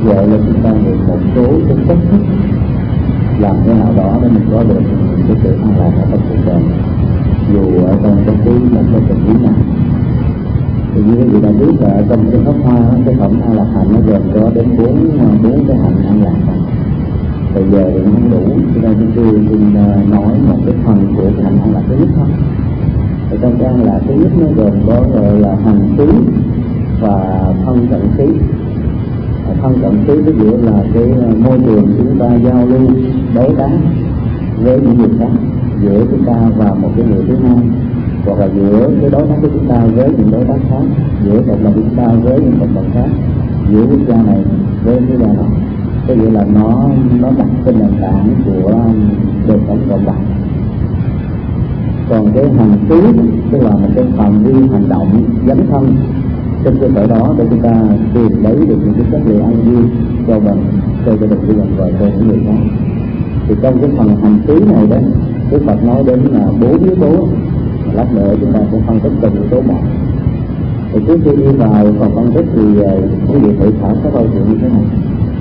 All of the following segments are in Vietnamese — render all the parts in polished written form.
gợi lên chúng ta được một số cái cách thức làm thế nào đó để mình có được cái sự an lạc ở trong cuộc đời, dù ở trong một cái tình huống nào. Thì như quý vị đã biết là trong cái pháp hoa, cái phẩm an lạc hạnh nó gồm có đến bốn cái hạnh an lạc này. Bây giờ thì không đủ, cho nên chúng tôi xin nói một cái phần của cái hạnh an lạc thứ nhất thôi. Ở trong cái an lạc thứ nhất nó gồm có gọi là hành xí và thân cận xí. Thân cận xí ví dụ là cái môi trường chúng ta giao lưu đối đáp với những người khác, giữa chúng ta và một cái người thứ hai, hoặc là giữa cái đối tác của chúng ta với những đối tác khác, giữa cộng đồng chúng ta với những cộng đồng khác, giữa quốc gia này với quốc gia đó. Có nghĩa là nó đặt trên nền tảng của đời sống cộng đồng. Còn cái hành xí tức là một cái phạm vi hành động dấn thân trên cơ sở đó để chúng ta tìm lấy được những cái chất liệu an vui cho mình, cho gia đình của mình và cho những người khác. Thì trong cái phần hành xí này đó, Đức Phật nói đến là 4 yếu tố, lát nữa chúng ta sẽ phân tích từng yếu tố một. Thì trước khi đi vào phần phân tích thì quý vị thử khảo sát câu chuyện như thế này.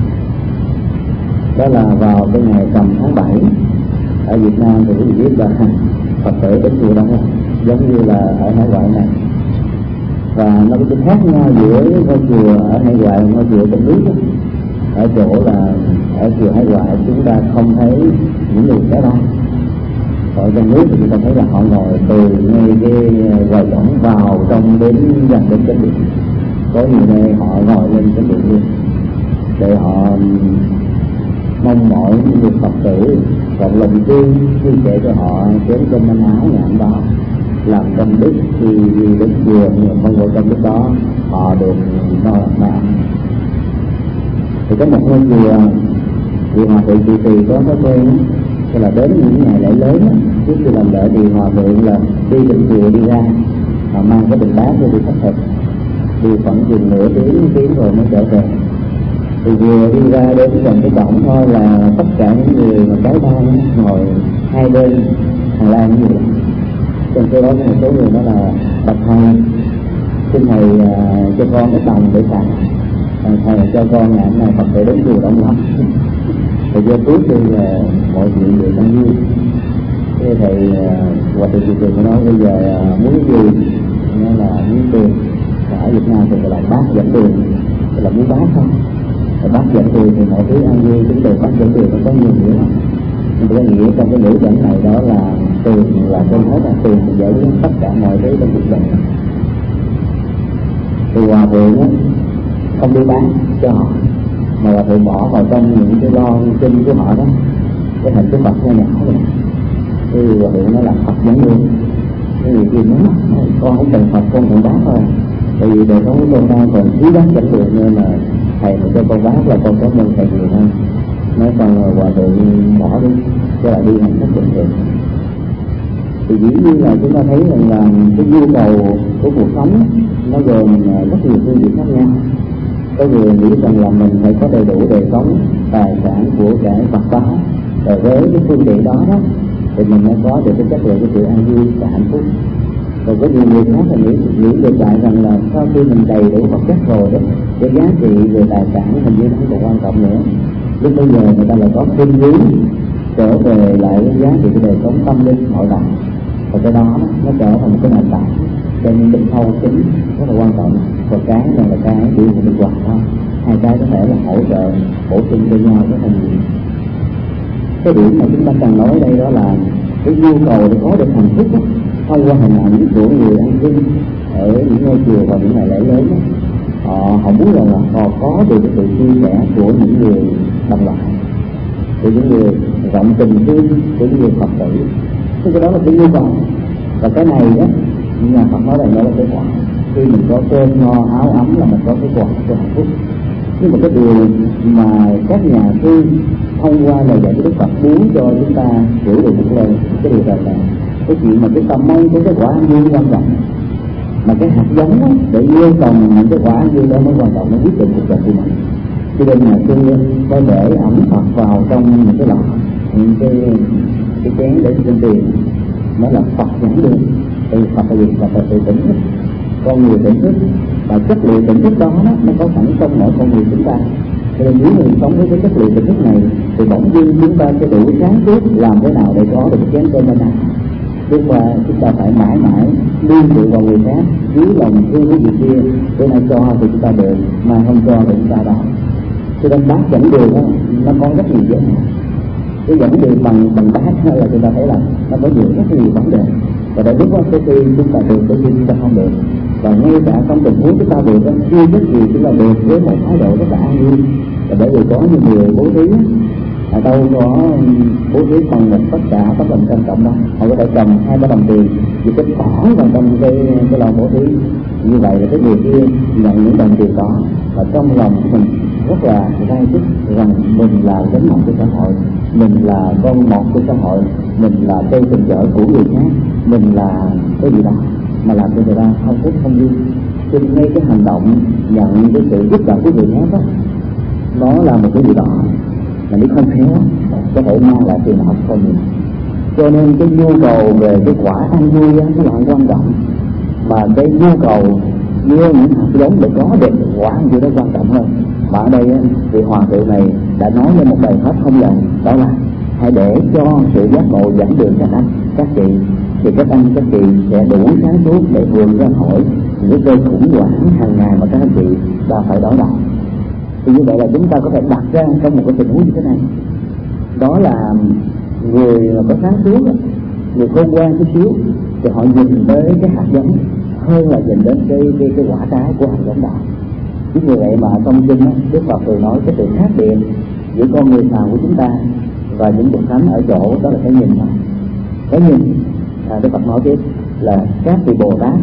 Đó là vào cái ngày rằm tháng 7 ở Việt Nam thì quý vị biết là Phật tử đến chùa đông giống như là ở hải ngoại này, và nó có cái khác nhau giữa ngôi chùa ở hải ngoại và ngôi chùa trong nước đó. Ở chỗ là ở chùa hải ngoại chúng ta không thấy những người trẻ đông, ở trong nước thì chúng ta thấy là họ ngồi từ ngay cái quầy võng vào trong đến gần đến chánh điện. Có nhiều nơi họ ngồi lên chánh điện luôn để họ mong mỏi những người Phật tử cộng lòng thương chia sẻ cho họ chén cơm manh áo ngày hôm đó, làm công đức khi đến chùa, nhưng không có công đức đó họ được no ăn. Thì có một ngôi chùa vì hòa thượng tỳ tỳ có thói quen là đến những ngày lễ lớn trước khi làm lễ thì hòa thượng là đi từ chùa đi ra mang cái bình bát đi khất thực, đi khoảng chừng nửa tiếng rồi mới trở về. Thì vừa đi ra đến gần cái cổng thôi là tất cả những người mà cái ban ngồi hai bên hành lang như vậy. Trong số đó có một số người đó là bạch thầy, xin thầy cho con cái đồng để tặng, thầy cho con ngày hôm nay Phật tử đến chùa đông lắm. Thì do cuối thì mọi chuyện đều đang vui. Thế thầy hòa thượng tỳ tỳ nói bây giờ muốn gì, nó là muốn tiền. Ở Việt Nam thì gọi là bát dẫn tiền, là muốn bát không? Bác dẫn tiền thì mọi thứ ăn vui, chúng tôi bác dẫn tiền nó có nhiều nghĩa lắm. Nhưng tôi có nghĩa trong cái ngữ dẫn này đó là tiền là trên hết, là tiền thì giải quyết tất cả mọi thứ trong cuộc đời. Thì hòa thượng không đi bán cho họ, mà hòa thượng bỏ vào trong những cái lon kinh của họ đó, cái hình cái Phật nhỏ nhỏ này. Thì hòa thượng nói là Phật dẫn luôn. Cái người kia nói con không cần Phật, con cần bán thôi. Tại vì đời sống của con đang còn thiếu bác dẫn được, nên là thầy mà cho con bác là con có mừng thầy nhiều hơn. Nói xong rồi hòa thượng bỏ đi, cho lại đi hành khách bình thường. Thì dĩ nhiên là chúng ta thấy rằng là cái nhu cầu của cuộc sống nó gồm rất nhiều phương diện khác nhau. Có người nghĩ rằng là mình phải có đầy đủ đời sống, tài sản của cải vật báo, rồi với cái phương tiện đó đó thì mình mới có được cái chất lượng của sự an vui và hạnh phúc. Rồi có nhiều người khác là nghĩ ngược lại rằng là sau khi mình đầy đủ vật chất rồi đó, cái giá trị về tài sản hình như không còn quan trọng nữa. Lúc bây giờ người ta lại có khuynh hướng trở về lại cái giá trị của đời sống tâm linh nội tại, và cái đó nó trở thành một cái nền tảng cho nên định thâu chính rất là quan trọng. Và cái này là cái điều của mình quản thôi, hai cái có thể là hỗ trợ bổ sung cho nhau rất là nhiều. Cái điểm mà chúng ta cần nói đây đó là cái nhu cầu để có được hạnh phúc đó, thông qua hình ảnh của người ăn xin ở những ngôi chùa và những ngày lễ lớn đó. Họ muốn rằng là họ có được cái sự chia sẻ của những người đồng loại, của những người rộng tình thương, của những người Phật tử. Cái đó là cái nhu cầu, và cái này đó nhà Phật nói rằng đó là cái quả. Khi mình có cơm no áo ấm là mình có cái quả của hạnh phúc. Nhưng mà cái điều mà các nhà sư thông qua lời dạy của Đức Phật muốn cho chúng ta hiểu được một lời cái điều rằng là cái chuyện mà chúng ta mong cái quả an vui quan trọng, mà cái hạt giống đó, để gieo trồng những cái quả an vui đó mới quan trọng, nó quyết định cuộc đời của mình. Cho nên nhà sư có để ẩm Phật vào trong những cái lọ, những cái chén để xin tiền, nó là Phật dẫn đường. Thì Phật là gì? Phật là sự tỉnh thức, con người tỉnh thức, và chất liệu tỉnh thức đó nó có sẵn trong mỗi con người chúng ta. Cho nên nếu mình sống với cái chất liệu tỉnh thức này thì bỗng dưng chúng ta sẽ đủ sáng suốt làm thế nào để có được cái chén cơm bên này. Chứ mà chúng ta phải mãi mãi liên hệ vào người khác, dưới lòng thương cái gì kia, bữa nay cho thì chúng ta được, mai không cho thì chúng ta đó. Cho nên bác dẫn đường đó, nó có rất nhiều vấn đề. Cái dẫn đường bằng bác là chúng ta thấy là nó có rất nhiều vấn đề. Và để biết có cái khi chúng ta được, cái khi chúng ta không được. Và ngay cả trong tình huống chúng ta được, chưa biết gì chúng ta được với một thái độ rất là an vui. Và bởi vì có nhiều người bố thí, đâu có bố thí bằng một tất cả các đồng trăm cộng đâu, họ có thể cầm 2-3 đồng tiền vì cái bỏ vào trong cái lòng bố thí. Như vậy là cái người kia nhận những đồng tiền đó và trong lòng của mình rất là gai dứt rằng mình là gánh nặng của xã hội, mình là con một của xã hội, mình là cây tình trợ của người khác, mình là cái gì đó mà làm cho người ta không thích không vui. Cho nên ngay cái hành động nhận cái sự giúp đỡ của người khác đó, nó là một cái gì đó mà nếu không khéo có thể mang lại tiền học không nhiều. Cho nên cái nhu cầu về cái quả an vui đó, nó là quan trọng, mà cái nhu cầu như những hạt giống để có được quả an vui đó quan trọng hơn. Mà ở đây vị hòa thượng này đã nói lên một bài pháp không lời, đó là hãy để cho sự giác ngộ dẫn đường các anh các chị, thì các anh các chị sẽ đủ sáng suốt để vượt ra khỏi những cái khủng hoảng hàng ngày mà các anh chị đang phải đối đầu. Thì như vậy là chúng ta có thể đặt ra trong một cái tình huống như thế này, đó là người mà có sáng suốt, người khôn ngoan chút xíu thì họ nhìn tới cái hạt giống hơn là nhìn đến cái quả trái của hạt giống đó. Chính vì vậy mà trong kinh Đức Phật thường nói cái sự khác biệt giữa con người phàm của chúng ta và những bậc thánh ở chỗ đó là cái nhìn thôi. Cái nhìn Đức Phật nói tiếp là các vị Bồ Tát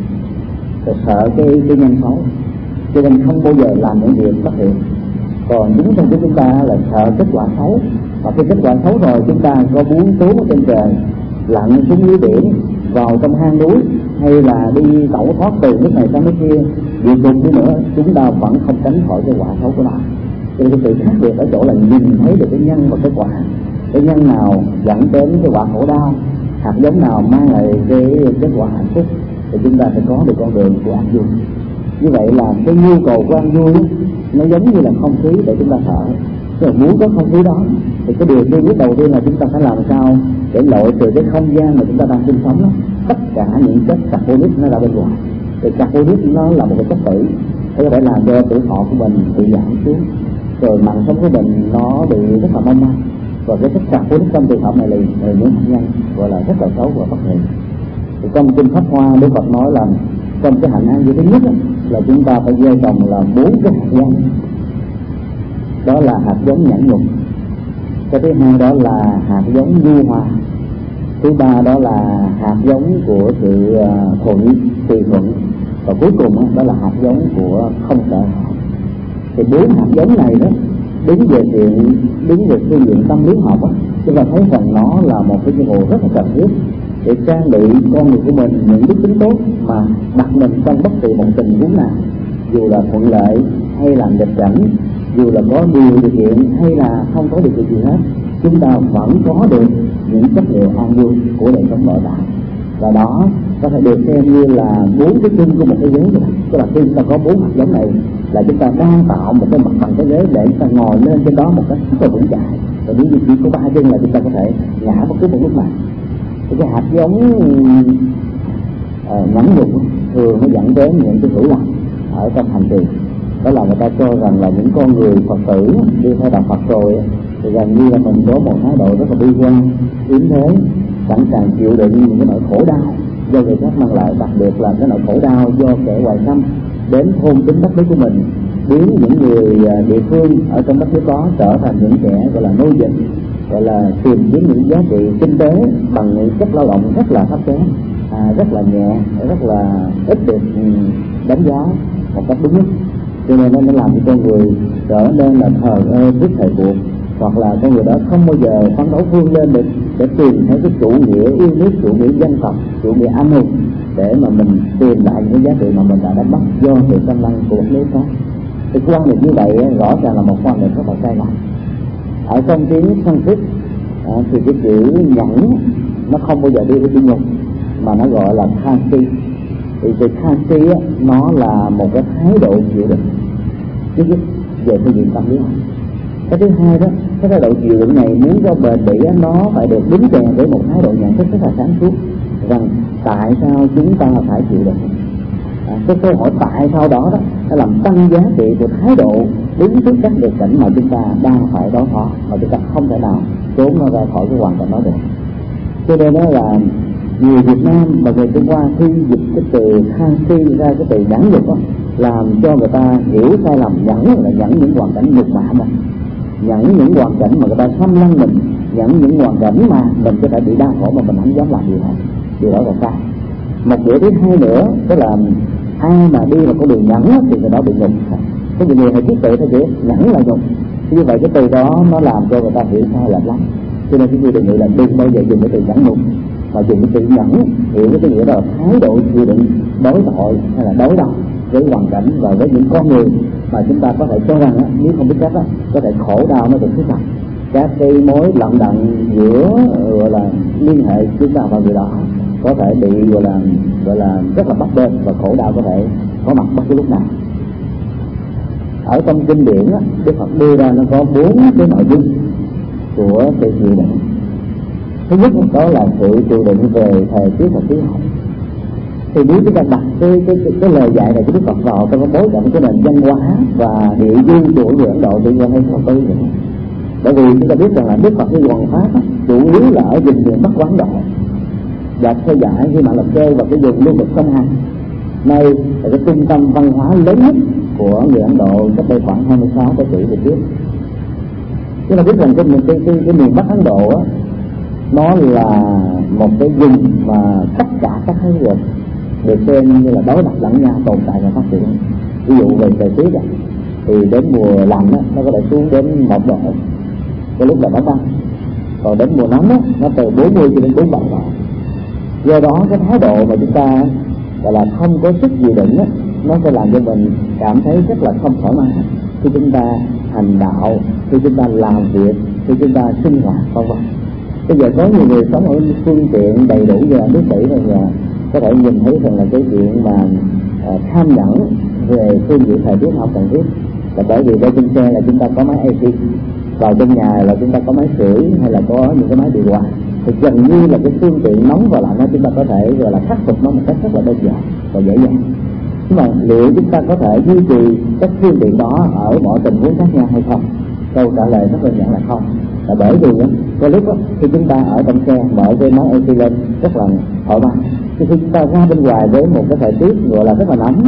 sợ cái nhân xấu, cho nên không bao giờ làm những việc bất thiện. Còn chúng trong chúng ta là sợ kết quả xấu, và khi kết quả xấu rồi chúng ta có muốn trốn ở trên trời, lặn xuống dưới biển, vào trong hang núi, hay là đi tẩu thoát từ nước này sang nước kia, địa ngục đi nữa, chúng ta vẫn không tránh khỏi cái quả xấu của nó. Cho nên cái sự khác biệt ở chỗ là nhìn thấy được cái nhân và cái quả. Cái nhân nào dẫn đến cái quả khổ đau, hạt giống nào mang lại cái kết quả hạnh phúc, thì chúng ta sẽ có được con đường của an vui. Như vậy là cái nhu cầu của an vui nó giống như là không khí để chúng ta thở. Nếu muốn có không khí đó thì cái điều tiên quyết đầu tiên là chúng ta phải làm sao để loại trừ cái không gian mà chúng ta đang sinh sống đó, tất cả những chất carbonic nó ra bên ngoài. Thì carbonic nó là một cái chất tử, nó có thể làm cho tuổi thọ của mình bị giảm xuống, rồi mạng sống của mình nó bị rất là mong manh. Và cái chất carbonic trong trường hợp này là những hạt nhân gọi là rất là xấu và bất thiện. Thì trong kinh Pháp Hoa Đức Phật nói là trong cái hạnh an vui thứ nhất là chúng ta phải gieo trồng là 4 cái hạt giống. Đó là hạt giống nhẫn nhục, cái thứ hai đó là hạt giống nhu hòa, thứ ba đó là hạt giống của sự tùy thuận, và cuối cùng đó là hạt giống của không sợ hãi. Thì 4 hạt giống này đó đứng về phương diện tâm lý học á, chúng ta thấy rằng nó là một cái nhiệm vụ rất là cần thiết để trang bị con người của mình những đức tính tốt mà đặt mình trong bất kỳ một tình huống nào, dù là thuận lợi hay là nghịch cảnh, dù là có điều kiện hay là không có điều kiện gì hết, chúng ta vẫn có được những chất liệu an vui của đời sống nội tại. Và đó có thể được xem như là 4 cái chân của một cái ghế vậy. Tức là khi chúng ta có 4 hạt giống này là chúng ta đang tạo một cái mặt bằng cái ghế để chúng ta ngồi lên trên đó một cách rất là vững chãi. Và nếu như chỉ có 3 chân là chúng ta có thể ngã bất cứ một lúc nào. Thì cái hạt giống nhẫn nhục thường nó dẫn đến những cái hiểu lầm ở trong hành trì. Đó là người ta cho rằng là những con người Phật tử đi theo đạo Phật rồi thì gần như là mình có một thái độ rất là bi quan, yếm thế, sẵn sàng chịu đựng những cái nỗi khổ đau do người khác mang lại, đặc biệt là cái nỗi khổ đau do kẻ ngoại xâm đến thôn tính đất nước của mình, biến những người địa phương ở trong đất nước đó trở thành những kẻ gọi là nô dịch, gọi là tìm kiếm những giá trị kinh tế bằng những chất lao động rất là thấp kém, rất là nhẹ, rất là ít được đánh giá một cách đúng nhất. Cho nên nó làm cho con người trở nên là thờ ơ trước thời cuộc, hoặc là con người đó không bao giờ phấn đấu vươn lên được để tìm thấy cái chủ nghĩa yêu nước, chủ nghĩa dân tộc, chủ nghĩa anh hùng để mà mình tìm lại những giá trị mà mình đã đánh mất do sự xâm lăng của một nước khác. Thì quan niệm như vậy rõ ràng là một quan niệm rất là sai lầm. Ở trong tiếng Sanskrit thì cái chữ nhẫn nó không bao giờ đi với chữ nhục mà nó gọi là khasi. Thì từ khasi nó là một cái thái độ chịu đựng. về phương diện tâm lý. Cái thứ hai đó, cái thái độ chịu đựng này muốn cho bền bỉ nó phải được đính kèm với một thái độ nhận thức rất là sáng suốt rằng tại sao chúng ta phải chịu đựng. Cái câu hỏi tại sao đó đã làm tăng giá trị của thái độ đứng trước các nghịch cảnh mà chúng ta đang phải đối phó, mà chúng ta không thể nào trốn nó ra khỏi cái hoàn cảnh đó được. Cho nên đó là người Việt Nam và người Trung Hoa khi dịch cái từ than si ra cái từ nhẫn nhục đó, làm cho người ta hiểu sai lầm. Nhẫn là nhẫn những hoàn cảnh nhục mạ mà, nhẫn những hoàn cảnh mà người ta xâm lăng mình, nhẫn những hoàn cảnh mà mình có thể bị đau khổ mà mình không dám làm điều đó là sai. Một điều thứ hai nữa đó là ai mà đi vào con đường nhẫn thì người đó bị nhục. Có nhiều người hay biết tự thôi chứ nhẫn là nhục, như vậy cái từ đó nó làm cho người ta hiểu sai lệch lắm. Cho nên cái người đề nghị là đừng bao giờ dùng cái từ nhẫn nhục, mà dùng cái từ nhẫn hiểu cái nghĩa đó là thái độ chịu đựng đối tội hay là đối đầu với hoàn cảnh và với những con người mà chúng ta có thể cho rằng nếu không biết cách có thể khổ đau nó được thiết lập các cái mối lận đận giữa gọi là liên hệ chúng ta và người đó có thể bị gọi là rất là bấp bênh và khổ đau có thể có mặt bất cứ lúc nào. Ở trong kinh điển Đức Phật đưa ra nó có 4 cái nội dung của sự chịu đựng. Thứ nhất đó là sự chịu đựng về thời tiết và khí hậu. Thì nếu chúng ta đặt cái lời dạy này của Đức Phật vào trong cái bối cảnh của nền văn hóa và địa duyên của người Ấn Độ thì hay không có ý nghĩa. Bởi vì chúng ta biết rằng là Đức Phật cái hoàn pháp chủ yếu là ở vùng miền Bắc của Ấn Độ và theo dõi khi mà lập kê và cái vùng lưu vực sông Hằng. Nay là cái trung tâm văn hóa lớn nhất của người Ấn Độ cách đây khoảng 26 thế kỷ về trước. Chúng ta biết rằng cái miền Bắc Ấn Độ nó là một cái vùng mà tất cả các thế lực được xem như là đối lập lẫn nhau tồn tại và phát triển. Ví dụ về thời tiết thì đến mùa lạnh nó có thể xuống đến 1 độ, cái lúc là nó tăng, còn đến mùa nóng nó từ 40 cho đến 47 độ. Do đó cái thái độ mà chúng ta gọi là không có sức chịu đựng nó sẽ làm cho mình cảm thấy rất là không thoải mái khi chúng ta hành đạo, khi chúng ta làm việc, khi chúng ta sinh hoạt vân vân. Bây giờ có nhiều người sống ở phương tiện đầy đủ như là nước sĩ rồi, có thể nhìn thấy rằng là cái chuyện mà tham nhẫn về phương diện thời tiết không cần thiết, là bởi vì ở trên xe là chúng ta có máy AC, vào trong nhà là chúng ta có máy sưởi hay là có những cái máy điều hòa, thì gần như là cái phương tiện nóng và lạnh đó chúng ta có thể gọi là khắc phục nó một cách rất là đơn giản và dễ dàng. Nhưng mà liệu chúng ta có thể duy trì các phương tiện đó ở mọi tình huống khác nhau hay không? Câu trả lời rất đơn giản là không. Là bởi vì cái lúc khi chúng ta ở trong xe mở cái máy AC lên rất là thoải mái, khi chúng ta ra bên ngoài với một cái thời tiết gọi là rất là nóng,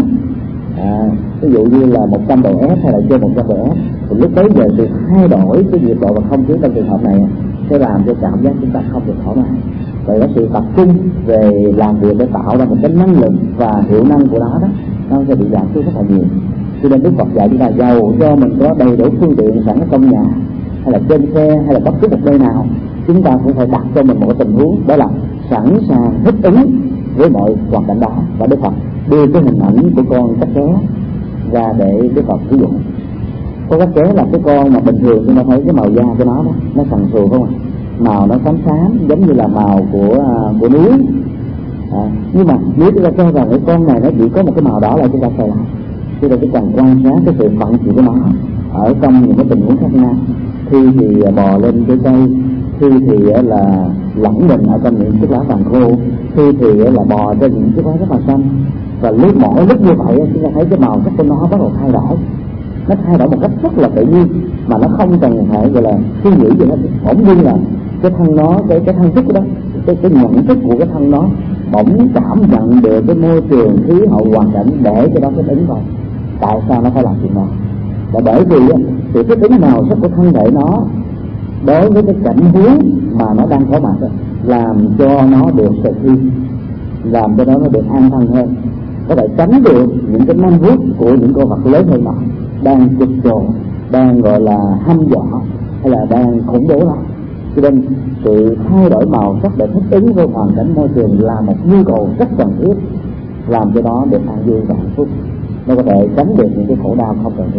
ví dụ như là 100 độ F hay là trên 100 độ F, thì lúc đấy giờ sự thay đổi cái nhiệt độ và không khí trong trường hợp này sẽ làm cho cảm giác chúng ta không được thoải mái. Vậy đó, sự tập trung về làm việc để tạo ra một cái năng lực và hiệu năng của nó nó sẽ bị giảm xuống rất là nhiều. Cho nên Đức Phật dạy chúng ta giàu cho mình có đầy đủ phương tiện sẵn ở trong nhà hay là trên xe hay là bất cứ một nơi nào, chúng ta cũng phải đặt cho mình một cái tình huống đó là sẵn sàng thích ứng với mọi hoàn cảnh đó. Và Đức Phật đưa cái hình ảnh của con cắt ké ra để Đức Phật sử dụng. Con cắt ké là cái con mà bình thường chúng ta thấy cái màu da của nó sần sùi không ạ? Màu nó xám xám giống như là màu của núi. Nhưng mà nếu chúng ta cho rằng cái con này nó chỉ có một cái màu đỏ là chúng ta sai lại. Chúng ta chỉ cần quan sát cái sự vận chuyển của nó ở trong những cái tình huống khác nhau. Khi thì bò lên cái cây, khi thì là lẫn mình ở trong những chiếc lá vàng khô, khi thì là bò trên những chiếc lá rất là xanh. Và mỗi lúc như vậy chúng ta thấy cái màu sắc của nó bắt đầu thay đổi. Nó thay đổi một cách rất là tự nhiên mà nó không cần phải gọi là suy nghĩ gì hết. Bỗng nhiên là cái thân nó, cái thân thức đó, cái nhận thức của cái thân nó bỗng cảm nhận được cái môi trường, khí hậu, hoàn cảnh để cho nó thích ứng vào. Tại sao nó phải làm chuyện đó? Là bởi vì sự thích ứng màu sắc của thân thể nó đối với cái cảnh huống mà nó đang có mặt làm cho nó được sạch thiên, làm cho nó được an thân hơn, có thể tránh được những cái nanh vuốt của những con vật lớn hơn nó đang chụp trộn, đang gọi là hăm dọa hay là đang khủng bố nó. Cho nên sự thay đổi màu sắc để thích ứng với hoàn cảnh môi trường là một nhu cầu rất cần thiết, làm cho nó được an vui và hạnh phúc, nó có thể tránh được những cái khổ đau không cần thiết.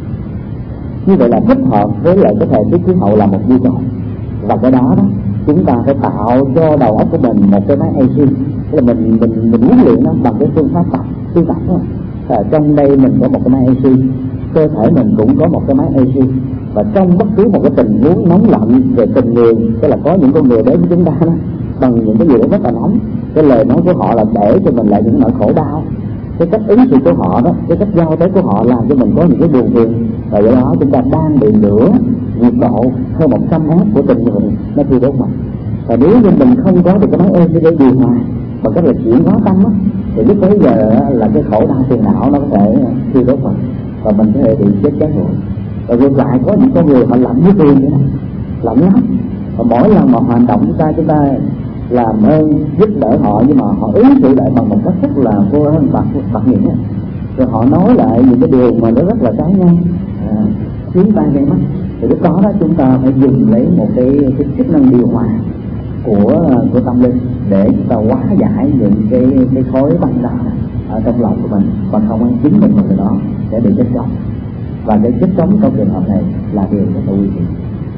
Như vậy là thích hợp với lại cái thời tiết khí hậu là một nhu cầu, và cái đó chúng ta phải tạo cho đầu óc của mình một cái máy AC, tức là mình huấn luyện nó bằng cái phương pháp tập đó. Trong đây mình có một cái máy AC cơ thể mình cũng có một cái máy AC, và trong bất cứ một cái tình huống nóng lạnh về tình người, tức là có những con người đến với chúng ta đó, bằng những cái gì đó rất là nóng, cái lời nói của họ là để cho mình lại những nỗi khổ đau. Cái cách ứng xử của họ đó, cái cách giao tế của họ làm cho mình có những cái buồn phiền, và do đó chúng ta đang bị lửa nhiệt độ hơn 100 áp của tình người nó thiêu đốt mình. Và nếu như mình không có được cái máy AC để điều hòa bằng cách là chuyển hóa tâm á, thì lúc bấy giờ là cái khổ đau phiền não nó có thể thiêu đốt mình, và mình có thể bị chết cháy rồi. Và ngược lại có những con người họ lạnh như tiền vậy đó, lạnh lắm, và mỗi lần mà hành động chúng ta làm ơn giúp đỡ họ, nhưng mà họ ứng xử lại bằng một cách rất là vô ơn bạc nghĩa, rồi họ nói lại những cái điều mà nó rất là trái ngang, khiến ta gây mất. Thì lúc đó chúng ta phải dùng lấy một cái chức năng điều hòa của tâm linh để chúng ta hóa giải những cái khối băng đạo ở trong lòng của mình, và không ăn chính mình cái đó sẽ bị chết chóc. Và cái chết chóc trong trường hợp này là điều rất là nguy hiểm.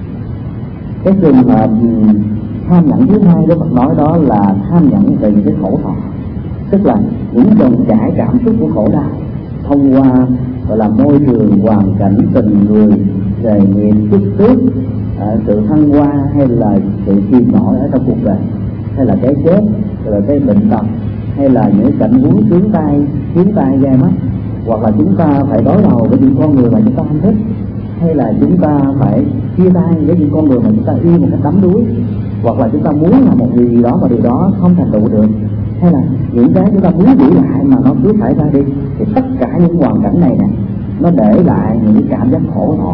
Cái trường hợp tham nhẫn thứ hai đó Phật nói đó là tham nhẫn về những cái khổ thọ, tức là những dòng chảy cảm xúc của khổ đau thông qua gọi là môi trường, hoàn cảnh, tình người, nghề nghiệp, chức tước, sự thăng hoa, hay là sự chìm nổi ở trong cuộc đời, hay là cái chết, hay là cái bệnh tật, hay là những cảnh huống khiến tai gai mắt, hoặc là chúng ta phải đối đầu với những con người mà chúng ta không thích, hay là chúng ta phải chia tay với những con người mà chúng ta yêu một cách đắm đuối, hoặc là chúng ta muốn làm một điều gì đó mà điều đó không thành tựu được, hay là những cái chúng ta muốn giữ lại mà nó cứ phải ra đi. Thì tất cả những hoàn cảnh này nè, nó để lại những cái cảm giác khổ thọ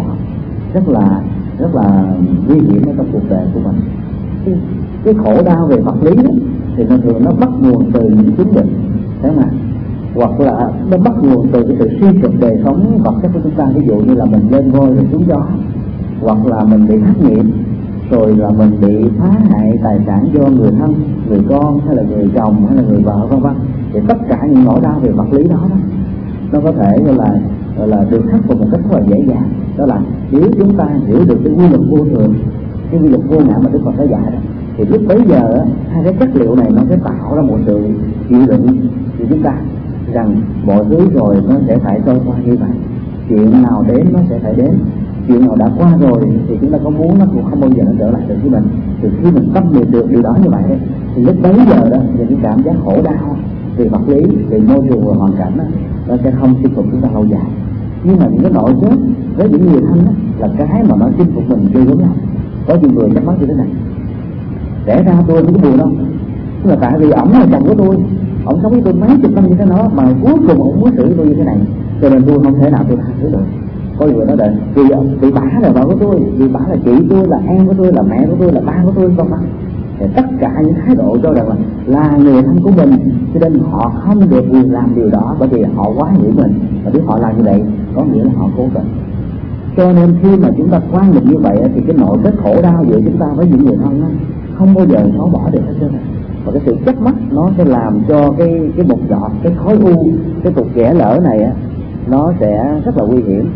rất là nguy hiểm ở trong cuộc đời của mình. Cái khổ đau về vật lý đó, thì thường nó bắt nguồn từ những chứng bệnh, thế mà hoặc là nó bắt nguồn từ cái sự suy sụp đời sống vật chất của chúng ta. Ví dụ như là mình lên ngôi rồi xuống gió, hoặc là mình bị thất nghiệp, rồi là mình bị phá hại tài sản do người thân, người con, hay là người chồng, hay là người vợ, vân vân. Thì tất cả những nỗi đau về vật lý đó nó có thể gọi là được khắc phục một cách rất là dễ dàng. Đó là nếu chúng ta hiểu được cái quy luật vô thường, cái quy luật vô ngã mà Đức Phật đã dạy đó, thì lúc bấy giờ hai cái chất liệu này nó sẽ tạo ra một sự chịu đựng của chúng ta, rằng mọi thứ rồi nó sẽ phải trôi qua như vậy, chuyện nào đến nó sẽ phải đến, chuyện nào đã qua rồi thì chúng ta có muốn nó cũng không bao giờ nó trở lại được với mình. Từ khi mình tâm niệm được điều đó như vậy đấy, thì lúc bấy giờ đó những cái cảm giác khổ đau về vật lý, về môi trường và hoàn cảnh đó, nó sẽ không chinh phục chúng ta lâu dài. Nhưng mà những cái nỗi chết với những người thân đó, là cái mà nó chinh phục mình ghê gớm lắm. Có nhiều người nhắc mắt như thế này: để ra tôi không có buồn đâu, tức là tại vì ổng là chồng của tôi, ổng sống với tôi mấy chục năm như thế đó, mà cuối cùng ổng muốn xử tôi như thế này, cho nên tôi không thể nào tôi tha thứ được. Có người nói là vì bà là vợ của tôi, vì bà là chị tôi, là em của tôi, là mẹ của tôi, là ba của tôi, vân vân. Thì tất cả những thái độ cho rằng là người thân của mình, cho nên họ không được quyền làm điều đó, bởi vì họ quá hiểu mình, và nếu họ làm như vậy có nghĩa là họ cố tình. Cho nên khi mà chúng ta quan niệm như vậy thì cái nỗi kết khổ đau giữa chúng ta với những người thân đó, không bao giờ xóa bỏ được hết trơn. Và cái sự chấp mắc nó sẽ làm cho cái một giọt, cái khối u, cái cục ghẻ lở này nó sẽ rất là nguy hiểm,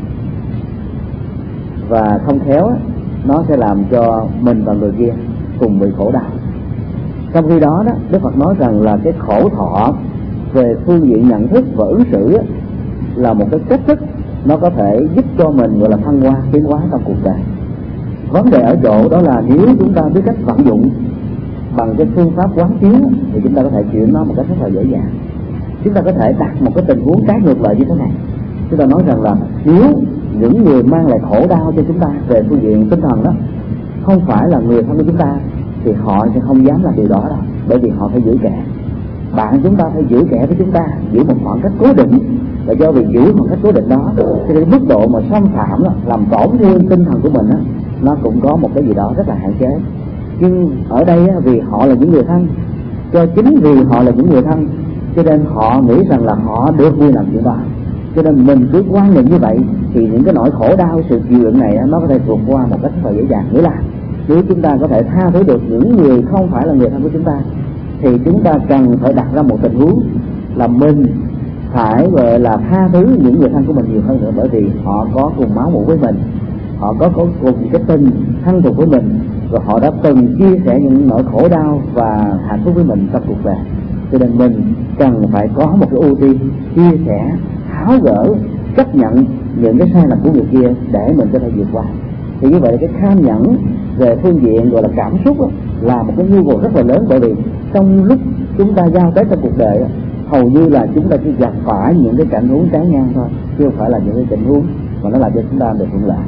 và không khéo nó sẽ làm cho mình và người kia cùng bị khổ đau. Trong khi đó Đức Phật nói rằng là cái khổ thọ về phương diện nhận thức và ứng xử là một cái cách thức nó có thể giúp cho mình gọi là thăng hoa, tiến hóa trong cuộc đời. Vấn đề ở chỗ đó là nếu chúng ta biết cách vận dụng bằng cái phương pháp quán chiếu thì chúng ta có thể chuyển nó một cách rất là dễ dàng. Chúng ta có thể đặt một cái tình huống trái ngược lại như thế này. Chúng ta nói rằng là nếu những người mang lại khổ đau cho chúng ta về phương diện tinh thần đó không phải là người thân của chúng ta, thì họ sẽ không dám làm điều đó đâu, bởi vì họ phải giữ kẻ. Bạn chúng ta phải giữ kẻ với chúng ta, giữ một khoảng cách cố định, và do vì giữ khoảng cách cố định đó thì cái mức độ mà xâm phạm đó, làm tổn thương tinh thần của mình đó, nó cũng có một cái gì đó rất là hạn chế. Nhưng ở đây vì họ là những người thân, cho chính vì họ là những người thân cho nên họ nghĩ rằng là họ được quyền làm chuyện đó, cho nên mình cứ quan niệm như vậy thì những cái nỗi khổ đau, sự chịu đựng này nó có thể vượt qua một cách rất là dễ dàng. Nghĩa là nếu chúng ta có thể tha thứ được những người không phải là người thân của chúng ta, thì chúng ta cần phải đặt ra một tình huống là mình phải gọi là tha thứ những người thân của mình nhiều hơn nữa, bởi vì họ có cùng máu mủ với mình, họ có cùng cái tình thân thuộc với mình, và họ đã từng chia sẻ những nỗi khổ đau và hạnh phúc với mình trong cuộc đời. Cho nên mình cần phải có một cái ưu tiên chia sẻ, tháo gỡ, chấp nhận những cái sai lầm của người kia để mình có thể vượt qua. Thì như vậy cái kham nhẫn về phương diện gọi là cảm xúc đó, là một cái nhu cầu rất là lớn, bởi vì trong lúc chúng ta giao tế trong cuộc đời đó, hầu như là chúng ta chỉ gặp phải những cái cảnh huống trái ngang thôi, chứ không phải là những cái tình huống mà nó làm cho chúng ta được thuận lợi.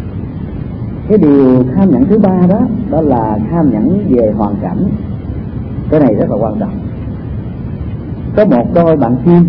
Cái điều kham nhẫn thứ ba đó, đó là kham nhẫn về hoàn cảnh. Cái này rất là quan trọng. Có một đôi bạn chim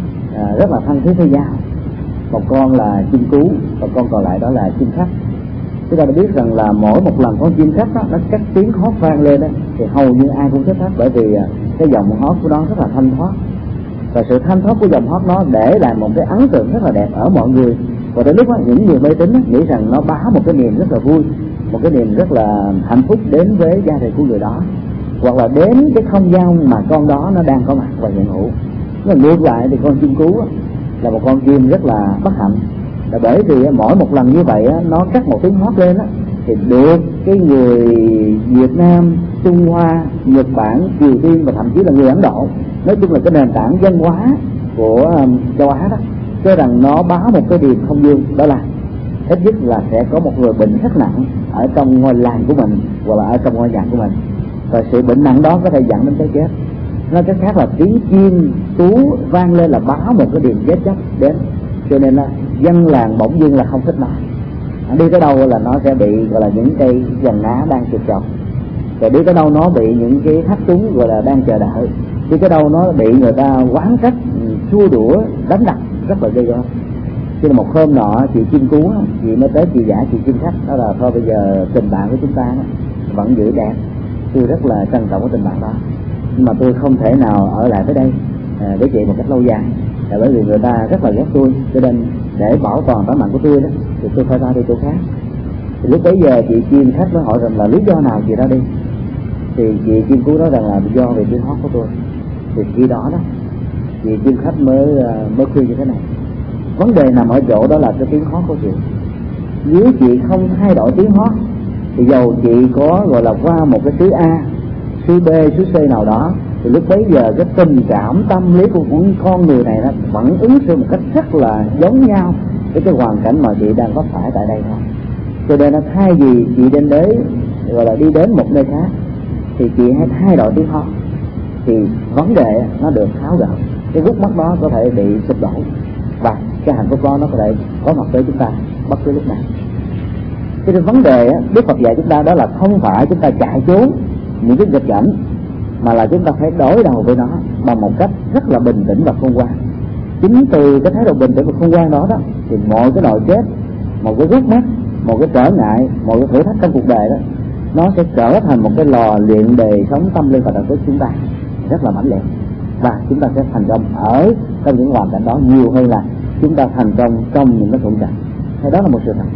rất là thân thiết với nhau, một con là chim cú và con còn lại đó là chim khách. Chúng ta đã biết rằng là mỗi một lần con chim khách đó, nó cất tiếng hót vang lên đó, thì hầu như ai cũng thích thắt, bởi vì cái giọng hót của nó rất là thanh thoát, và sự thanh thoát của giọng hót nó để lại một cái ấn tượng rất là đẹp ở mọi người. Và đến lúc đó, những người mê tín nghĩ rằng nó báo một cái niềm rất là vui, một cái niềm rất là hạnh phúc đến với gia đình của người đó, hoặc là đến cái không gian mà con đó nó đang có mặt và hiện hữu. Nó ngược lại thì con chim cú là một con chim rất là bất hạnh, là bởi vì mỗi một lần như vậy nó cắt một tiếng hót lên thì được cái người Việt Nam, Trung Hoa, Nhật Bản, Triều Tiên và thậm chí là người Ấn Độ, nói chung là cái nền tảng văn hóa của châu Á đó, cho rằng nó báo một cái điều không vui, đó là ít nhất là sẽ có một người bệnh rất nặng ở trong ngôi làng của mình hoặc là ở trong ngôi nhà của mình, và sự bệnh nặng đó có thể dẫn đến cái chết. Nói cách khác là tiếng chim cú vang lên là báo một cái điều chết chóc đến, cho nên là dân làng bỗng dưng là không thích nó. Đi tới đâu là nó sẽ bị gọi là những cây dần ná đang trượt trọc, rồi đi tới đâu nó bị những cái thắt túng gọi là đang chờ đợi, đi tới đâu nó bị người ta oán trách, xua đũa, đánh đập rất là ghê gớm. Cho nên một hôm nọ chị chim cú chị mới tới chị giả chị chim khách, đó là thôi bây giờ tình bạn của chúng ta vẫn giữ đẹp, tôi rất là trân trọng cái tình bạn đó, nhưng mà tôi không thể nào ở lại tới đây với chị một cách lâu dài, là bởi vì người ta rất là ghét tôi, cho nên để bảo toàn tính mạng của tôi đó thì tôi phải ra đi chỗ khác. Thì lúc bấy giờ chị chim khách mới hỏi rằng là lý do nào chị ra đi, thì chị chim cú nói rằng là do về tiếng hót của tôi. Thì khi đó chị chim khách mới khuyên như thế này: vấn đề nằm ở chỗ đó là cái tiếng hót của chị. Nếu chị không thay đổi tiếng hót thì dầu chị có gọi là qua một cái xứ A, xứ B, xứ C nào đó, thì lúc bấy giờ cái tình cảm tâm lý của con người này nó vẫn ứng xử một cách rất là giống nhau với cái hoàn cảnh mà chị đang có phải tại đây thôi. Cho nên nó thay vì chị đến đấy gọi là đi đến một nơi khác thì chị hãy thay đổi tiếng hót, thì vấn đề nó được tháo gỡ, cái gút mắt đó có thể bị sụp đổ và cái hạnh phúc đó nó có thể có mặt với chúng ta bất cứ lúc nào. Cho nên vấn đề Đức Phật dạy chúng ta đó là không phải chúng ta chạy trốn những cái nghịch cảnh, mà là chúng ta phải đối đầu với nó bằng một cách rất là bình tĩnh và khôn ngoan. Chính từ cái thái độ bình tĩnh và khôn ngoan đó thì mọi cái nỗi chết, một cái gút mắt, một cái trở ngại, một cái thử thách trong cuộc đời đó, nó sẽ trở thành một cái lò luyện đời sống tâm linh và đạo đức chúng ta rất là mãnh liệt, và chúng ta sẽ thành công ở trong những hoàn cảnh đó nhiều hơn là chúng ta thành công trong những cái thuận cảnh. Thế đó là một sự thật.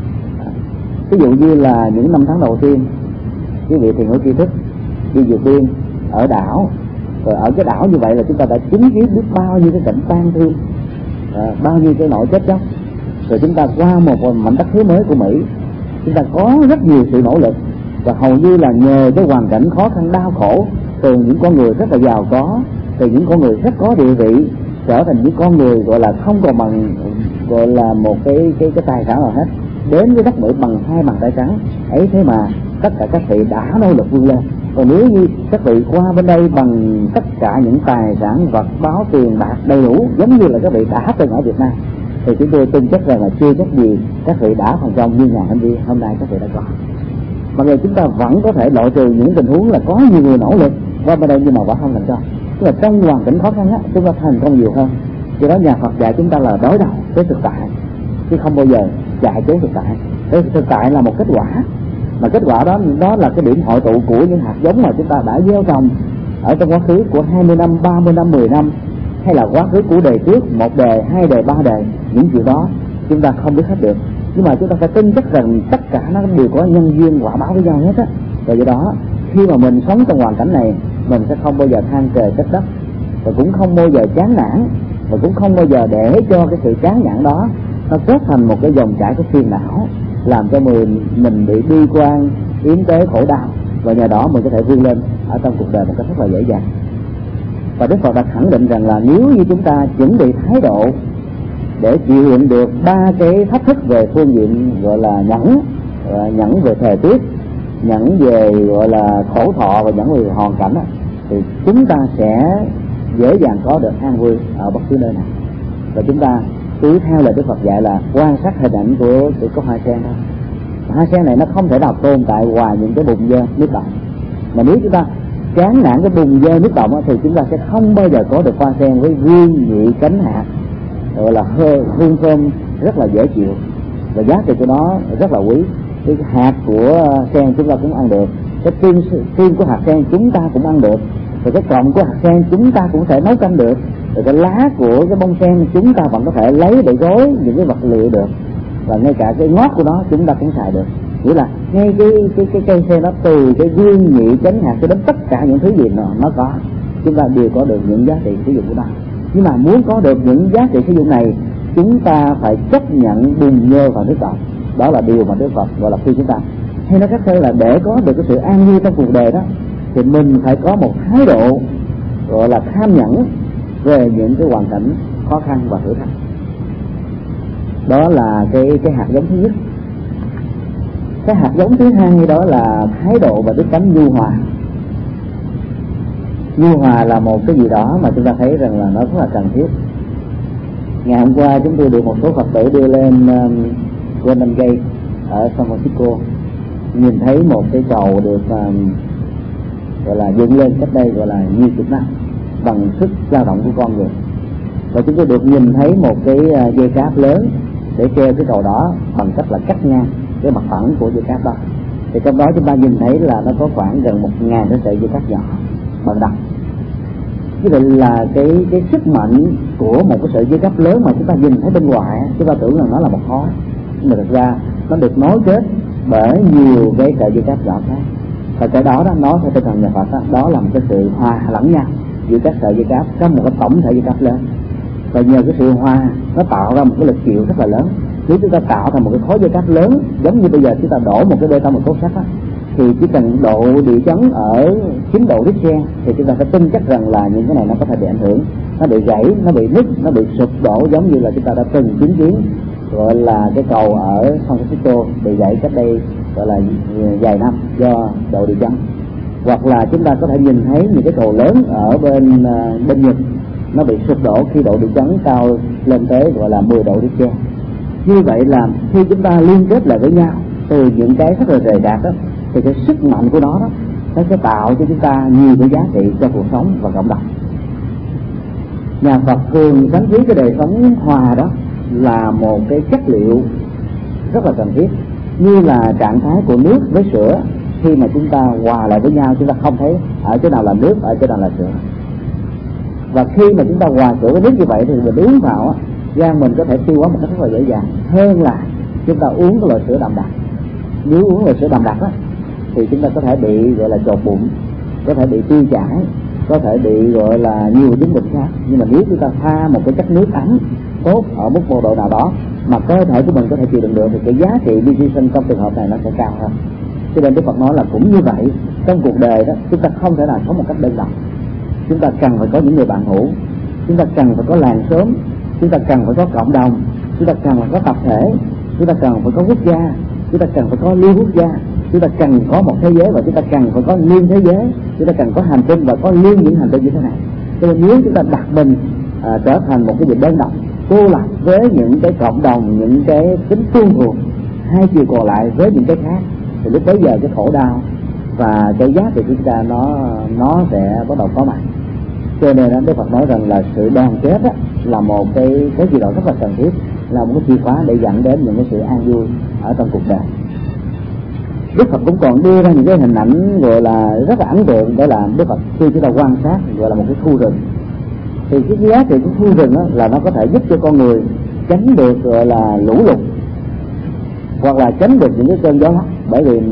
Ví dụ như là những năm tháng đầu tiên, quý vị thiền hữu tri thức đi vượt biên ở đảo, rồi ở cái đảo như vậy là chúng ta đã chứng kiến biết bao nhiêu cái cảnh tan thương, bao nhiêu cái nỗi chết chóc. Rồi chúng ta qua một mảnh đất hứa mới của Mỹ, chúng ta có rất nhiều sự nỗ lực, và hầu như là nhờ cái hoàn cảnh khó khăn đau khổ từ những con người rất là giàu có, từ những con người rất có địa vị, trở thành những con người gọi là không còn bằng gọi là một cái tài sản nào hết, đến với đất Mỹ bằng hai bàn tay trắng ấy. Thế mà tất cả các vị đã nỗ lực vươn lên. Còn nếu như các vị qua bên đây bằng tất cả những tài sản vật báo tiền bạc đầy đủ giống như là các vị đã từng ở Việt Nam, thì chúng tôi tin chắc rằng là chưa chắc gì các vị đã thành công như nhà anh đi hôm nay các vị đã có. Mặc dù chúng ta vẫn có thể loại trừ những tình huống là có nhiều người nỗ lực qua bên đây nhưng mà vẫn không thành công. Tức là trong hoàn cảnh khó khăn chúng ta thành công nhiều hơn. Do đó nhà Phật dạy chúng ta là đối đầu với thực tại, chứ không bao giờ chạy trốn thực tại. Thế thực tại là một kết quả, mà kết quả đó là cái điểm hội tụ của những hạt giống mà chúng ta đã gieo trồng ở trong quá khứ của 20 năm, 30 năm, 10 năm, hay là quá khứ của đời trước, một đời, hai đời, ba đời. Những chuyện đó chúng ta không biết hết được, nhưng mà chúng ta phải tin chắc rằng tất cả nó đều có nhân duyên quả báo với nhau hết á. Và do đó khi mà mình sống trong hoàn cảnh này, mình sẽ không bao giờ than trời trách đất, và cũng không bao giờ chán nản, và cũng không bao giờ để cho cái sự chán nản đó nó kết thành một cái dòng chảy của phiền não, làm cho mình bị bi quan, yếm tế, khổ đau, và nhờ đó mình có thể vươn lên ở trong cuộc đời một cách rất là dễ dàng. Và Đức Phật đã khẳng định rằng là nếu như chúng ta chuẩn bị thái độ để chịu đựng được ba cái thách thức về phương diện gọi là nhẫn về thời tiết, nhẫn về gọi là khổ thọ và nhẫn về hoàn cảnh đó, thì chúng ta sẽ dễ dàng có được an vui ở bất cứ nơi nào. Và chúng ta cứ theo lời Đức Phật dạy là quan sát hình ảnh của hoa sen thôi. Hoa sen này nó không thể nào tồn tại ngoài những cái bùn dơ nước động. Mà nếu chúng ta chán nản cái bùn dơ nước động thì chúng ta sẽ không bao giờ có được hoa sen với vương nhị cánh hạt, gọi là hương thơm rất là dễ chịu, và giá trị của nó rất là quý. Cái hạt của sen chúng ta cũng ăn được, cái tim của hạt sen chúng ta cũng ăn được, rồi cái cọng của hạt sen chúng ta cũng thể nấu canh được, rồi cái lá của cái bông sen chúng ta vẫn có thể lấy để gói những cái vật liệu được, và ngay cả cái ngót của nó chúng ta cũng xài được. Nghĩa là ngay cái cây sen đó, từ cái viên nhị chánh hạt cho đến tất cả những thứ gì nó có, chúng ta đều có được những giá trị sử dụng của nó. Nhưng mà muốn có được những giá trị sử dụng này, chúng ta phải chấp nhận bùn nhơ và nước động. Đó là điều mà Đức Phật gọi là phi chúng ta. Hay nói cách hơn là để có được cái sự an vui trong cuộc đời đó, thì mình phải có một thái độ gọi là tham nhẫn về những cái hoàn cảnh khó khăn và thử thách. Đó là cái hạt giống thứ nhất. Cái hạt giống thứ hai đó là thái độ và đức tánh nhu hòa. Nhu hòa là một cái gì đó mà chúng ta thấy rằng là nó rất là cần thiết. Ngày hôm qua chúng tôi được một số Phật tử đưa lên Golden Gate ở San Francisco, nhìn thấy một cái cầu được gọi là dựng lên cách đây gọi là nhiều chục năm bằng sức lao động của con người, và chúng tôi được nhìn thấy một cái dây cáp lớn để treo cái cầu đó bằng cách là cắt ngang cái mặt phẳng của dây cáp đó. Thì trong đó chúng ta nhìn thấy là nó có khoảng gần 1.000 cái sợi dây cáp nhỏ bằng đồng. Như vậy là cái sức mạnh của một cái sợi dây cáp lớn mà chúng ta nhìn thấy bên ngoài, chúng ta tưởng rằng nó là một khối, nhưng mà thực ra nó được nối kết bởi nhiều cái sợi dây cáp nhỏ khác. Và cái đó nó theo tinh thần nhà Phật đó là một cái sự hòa lẫn nhau giữa các sợi dây cáp trong một cái tổng sợi dây cáp lớn. Và nhờ cái sự hòa nó tạo ra một cái lực chịu rất là lớn. Nếu chúng ta tạo thành một cái khối dây cáp lớn, giống như bây giờ chúng ta đổ một cái bê tông một cốt sắt thì chỉ cần độ địa chấn ở 9 độ Richter thì chúng ta phải tin chắc rằng là những cái này nó có thể bị ảnh hưởng, nó bị gãy, nó bị nứt, nó bị sụp đổ, giống như là chúng ta đã từng chứng kiến gọi là cái cầu ở San Francisco bị gãy cách đây gọi là vài năm do độ địa chấn. Hoặc là chúng ta có thể nhìn thấy những cái cầu lớn ở bên Nhật nó bị sụp đổ khi độ địa chấn cao lên tới gọi là 10 độ Richter. Như vậy là khi chúng ta liên kết lại với nhau từ những cái rất là rời rạc đó, thì cái sức mạnh của nó sẽ tạo cho chúng ta nhiều cái giá trị cho cuộc sống và cộng đồng. Nhà Phật thường gắn với cái đời sống hòa đó là một cái chất liệu rất là cần thiết, như là trạng thái của nước với sữa. Khi mà chúng ta hòa lại với nhau, chúng ta không thấy ở chỗ nào là nước, ở chỗ nào là sữa. Và khi mà chúng ta hòa sữa với nước như vậy thì mình uống vào gan mình có thể tiêu hóa một cách rất là dễ dàng, hơn là chúng ta uống cái loại sữa đậm đặc. Nếu uống loại sữa đậm đặc thì chúng ta có thể bị gọi là chột bụng, có thể bị tiêu chảy, có thể bị gọi là nhiều chứng bệnh khác. Nhưng mà nếu chúng ta pha một cái chất nước ấm tốt ở mức độ nào đó mà cơ thể của mình có thể chịu đựng được, thì cái giá trị nutrition trong trường hợp này nó sẽ cao hơn. Cho nên Đức Phật nói là cũng như vậy, trong cuộc đời đó chúng ta không thể nào sống một cách đơn độc. Chúng ta cần phải có những người bạn hữu, chúng ta cần phải có làng xóm, chúng ta cần phải có cộng đồng, chúng ta cần phải có tập thể, chúng ta cần phải có quốc gia, chúng ta cần phải có liên quốc gia, chúng ta cần có một thế giới và chúng ta cần phải có liên thế giới, chúng ta cần có hành tinh và có liên những hành tinh như thế này. Cho nên nếu chúng ta đặt mình trở thành một cái gì đơn độc, cô lập với những cái cộng đồng, những cái tính tương thuộc, hai chiều còn lại với những cái khác, thì lúc bấy giờ cái khổ đau và cái giá trị của chúng ta nó sẽ bắt đầu có mặt. Cho nên Đức Phật nói rằng là sự đoàn kết là một cái gì đó rất là cần thiết, là một cái chìa khóa để dẫn đến những cái sự an vui ở trong cuộc đời. Đức Phật cũng còn đưa ra những cái hình ảnh gọi là rất là ấn tượng, đó là Đức Phật khi chúng ta quan sát gọi là một cái khu rừng, thì cái giá trị của khu rừng là nó có thể giúp cho con người tránh được gọi là lũ lụt, hoặc là tránh được những cái cơn gió lốc, bởi vì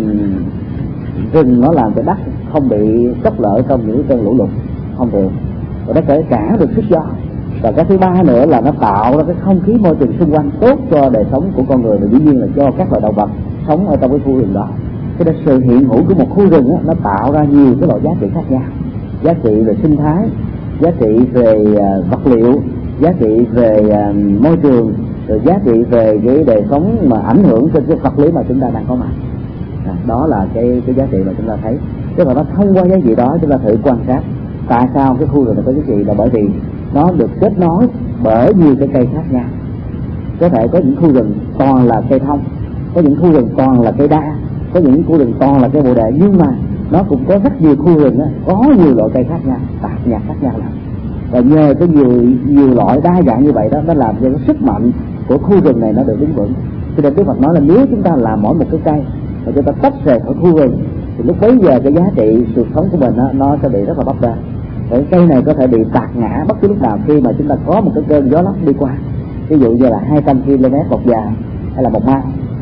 rừng nó làm cho đất không bị sốc lở trong những cơn lũ lụt không thường, và nó kể cả được sức gió. Và cái thứ ba nữa là nó tạo ra cái không khí môi trường xung quanh tốt cho đời sống của con người, và dĩ nhiên là cho các loài động vật sống ở trong cái khu rừng đó. Cái đó sự hiện hữu của một khu rừng nó tạo ra nhiều cái loại giá trị khác nhau, giá trị về sinh thái, giá trị về vật liệu, giá trị về môi trường, rồi giá trị về cái đời sống mà ảnh hưởng trên cái vật lý mà chúng ta đang có mặt. Đó là cái giá trị mà chúng ta thấy. Tức là nó thông qua giá trị đó chúng ta thử quan sát tại sao cái khu rừng này có giá trị, là bởi vì nó được kết nối bởi nhiều cái cây khác nhau. Có thể có những khu rừng toàn là cây thông, có những khu rừng toàn là cây đa, có những khu rừng toàn là cây bồ đề, nhưng mà nó cũng có rất nhiều khu rừng đó, có nhiều loại cây khác nhau, tạp nhạp khác nhau lắm. Và nhờ cái nhiều loại đa dạng như vậy đó, nó làm cho cái sức mạnh của khu rừng này nó được đứng vững. Cho nên Đức Phật nói là nếu chúng ta làm mỗi một cái cây và chúng ta tách rời khỏi khu rừng thì lúc bấy giờ cái giá trị cuộc sống của mình đó, nó sẽ bị rất là bấp bênh. Cái cây này có thể bị tạt ngã bất cứ lúc nào khi mà chúng ta có một cái cơn gió lốc đi qua, ví dụ như là 200 km một giờ hay là 1 mai.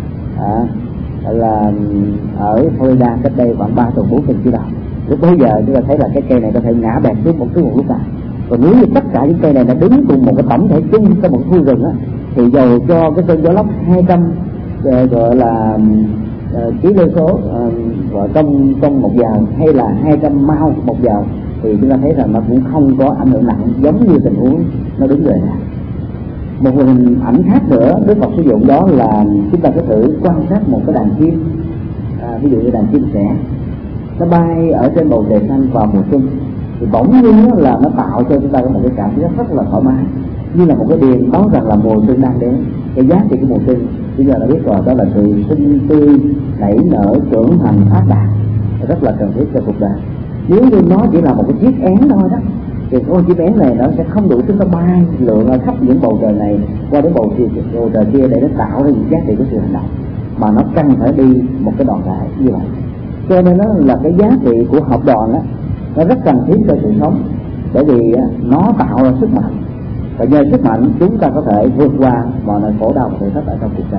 Là ở Florida cách đây khoảng 3 tuần 4 tuần trước đó, lúc bấy giờ chúng ta thấy là cái cây này có thể ngã bẹp xuống một lúc nào. Còn nếu như tất cả những cây này nó đứng cùng một cái tổng thể chung trong một khu rừng á, thì dầu cho cái cơn gió lốc 200 gọi là ký lô số trong 1 giờ hay là 200 mile 1 giờ, thì chúng ta thấy rằng nó cũng không có ảnh hưởng nặng giống như tình huống nó đứng về. Một hình ảnh khác nữa Đức Phật sử dụng đó là chúng ta có thử quan sát một cái đàn chim, ví dụ như đàn chim sẻ nó bay ở trên bầu trời xanh vào mùa xuân, thì bỗng nhiên là nó tạo cho chúng ta có một cái cảm giác rất là thoải mái, như là một cái điềm báo rằng là mùa xuân đang đến. Cái giá trị của mùa xuân bây giờ đã biết rồi, đó là sự sinh tươi, nảy nở, trưởng thành, phát đạt, rất là cần thiết cho cuộc đời. Nếu như nó chỉ là một cái chiếc én thôi đó, thì con chim én này nó sẽ không đủ sức nó bay lượn ở khắp những bầu trời này qua đến bầu trời kia để nó tạo ra những giá trị của sự hành động, mà nó cần phải đi một cái đoàn thể như vậy. Cho nên nó là cái giá trị của hợp đoàn đó, nó rất cần thiết cho sự sống, bởi vì nó tạo ra sức mạnh, và nhờ sức mạnh chúng ta có thể vượt qua mọi nỗi khổ đau và thử thách ở trong cuộc đời.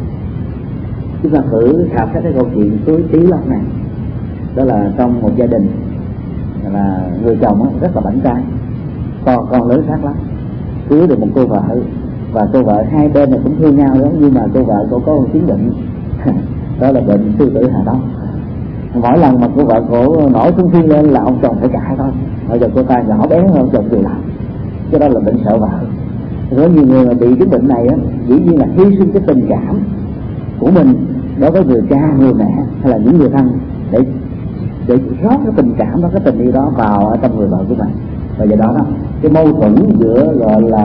Chúng ta thử khảo sát cái câu chuyện cưới Tí Long này. Đó là trong một gia đình là người chồng rất là bảnh trai, con lớn xác lắm, cưới được một cô vợ, và cô vợ hai bên này cũng thương nhau lắm, nhưng mà cô vợ cô có một chứng bệnh đó là bệnh sư tử Hà Đông. Mỗi lần mà cô vợ cổ nổi trung thiên lên là ông chồng phải cãi thôi, bây giờ cô ta nhỏ bé hơn ông chồng vừa làm, cái đó là bệnh sợ vợ. Có nhiều người mà bị cái bệnh này á, dĩ nhiên là hy sinh cái tình cảm của mình đối với người cha, người mẹ hay là những người thân để rót cái tình cảm đó, cái tình yêu đó vào ở trong người vợ của mình. Và do đó cái mâu thuẫn giữa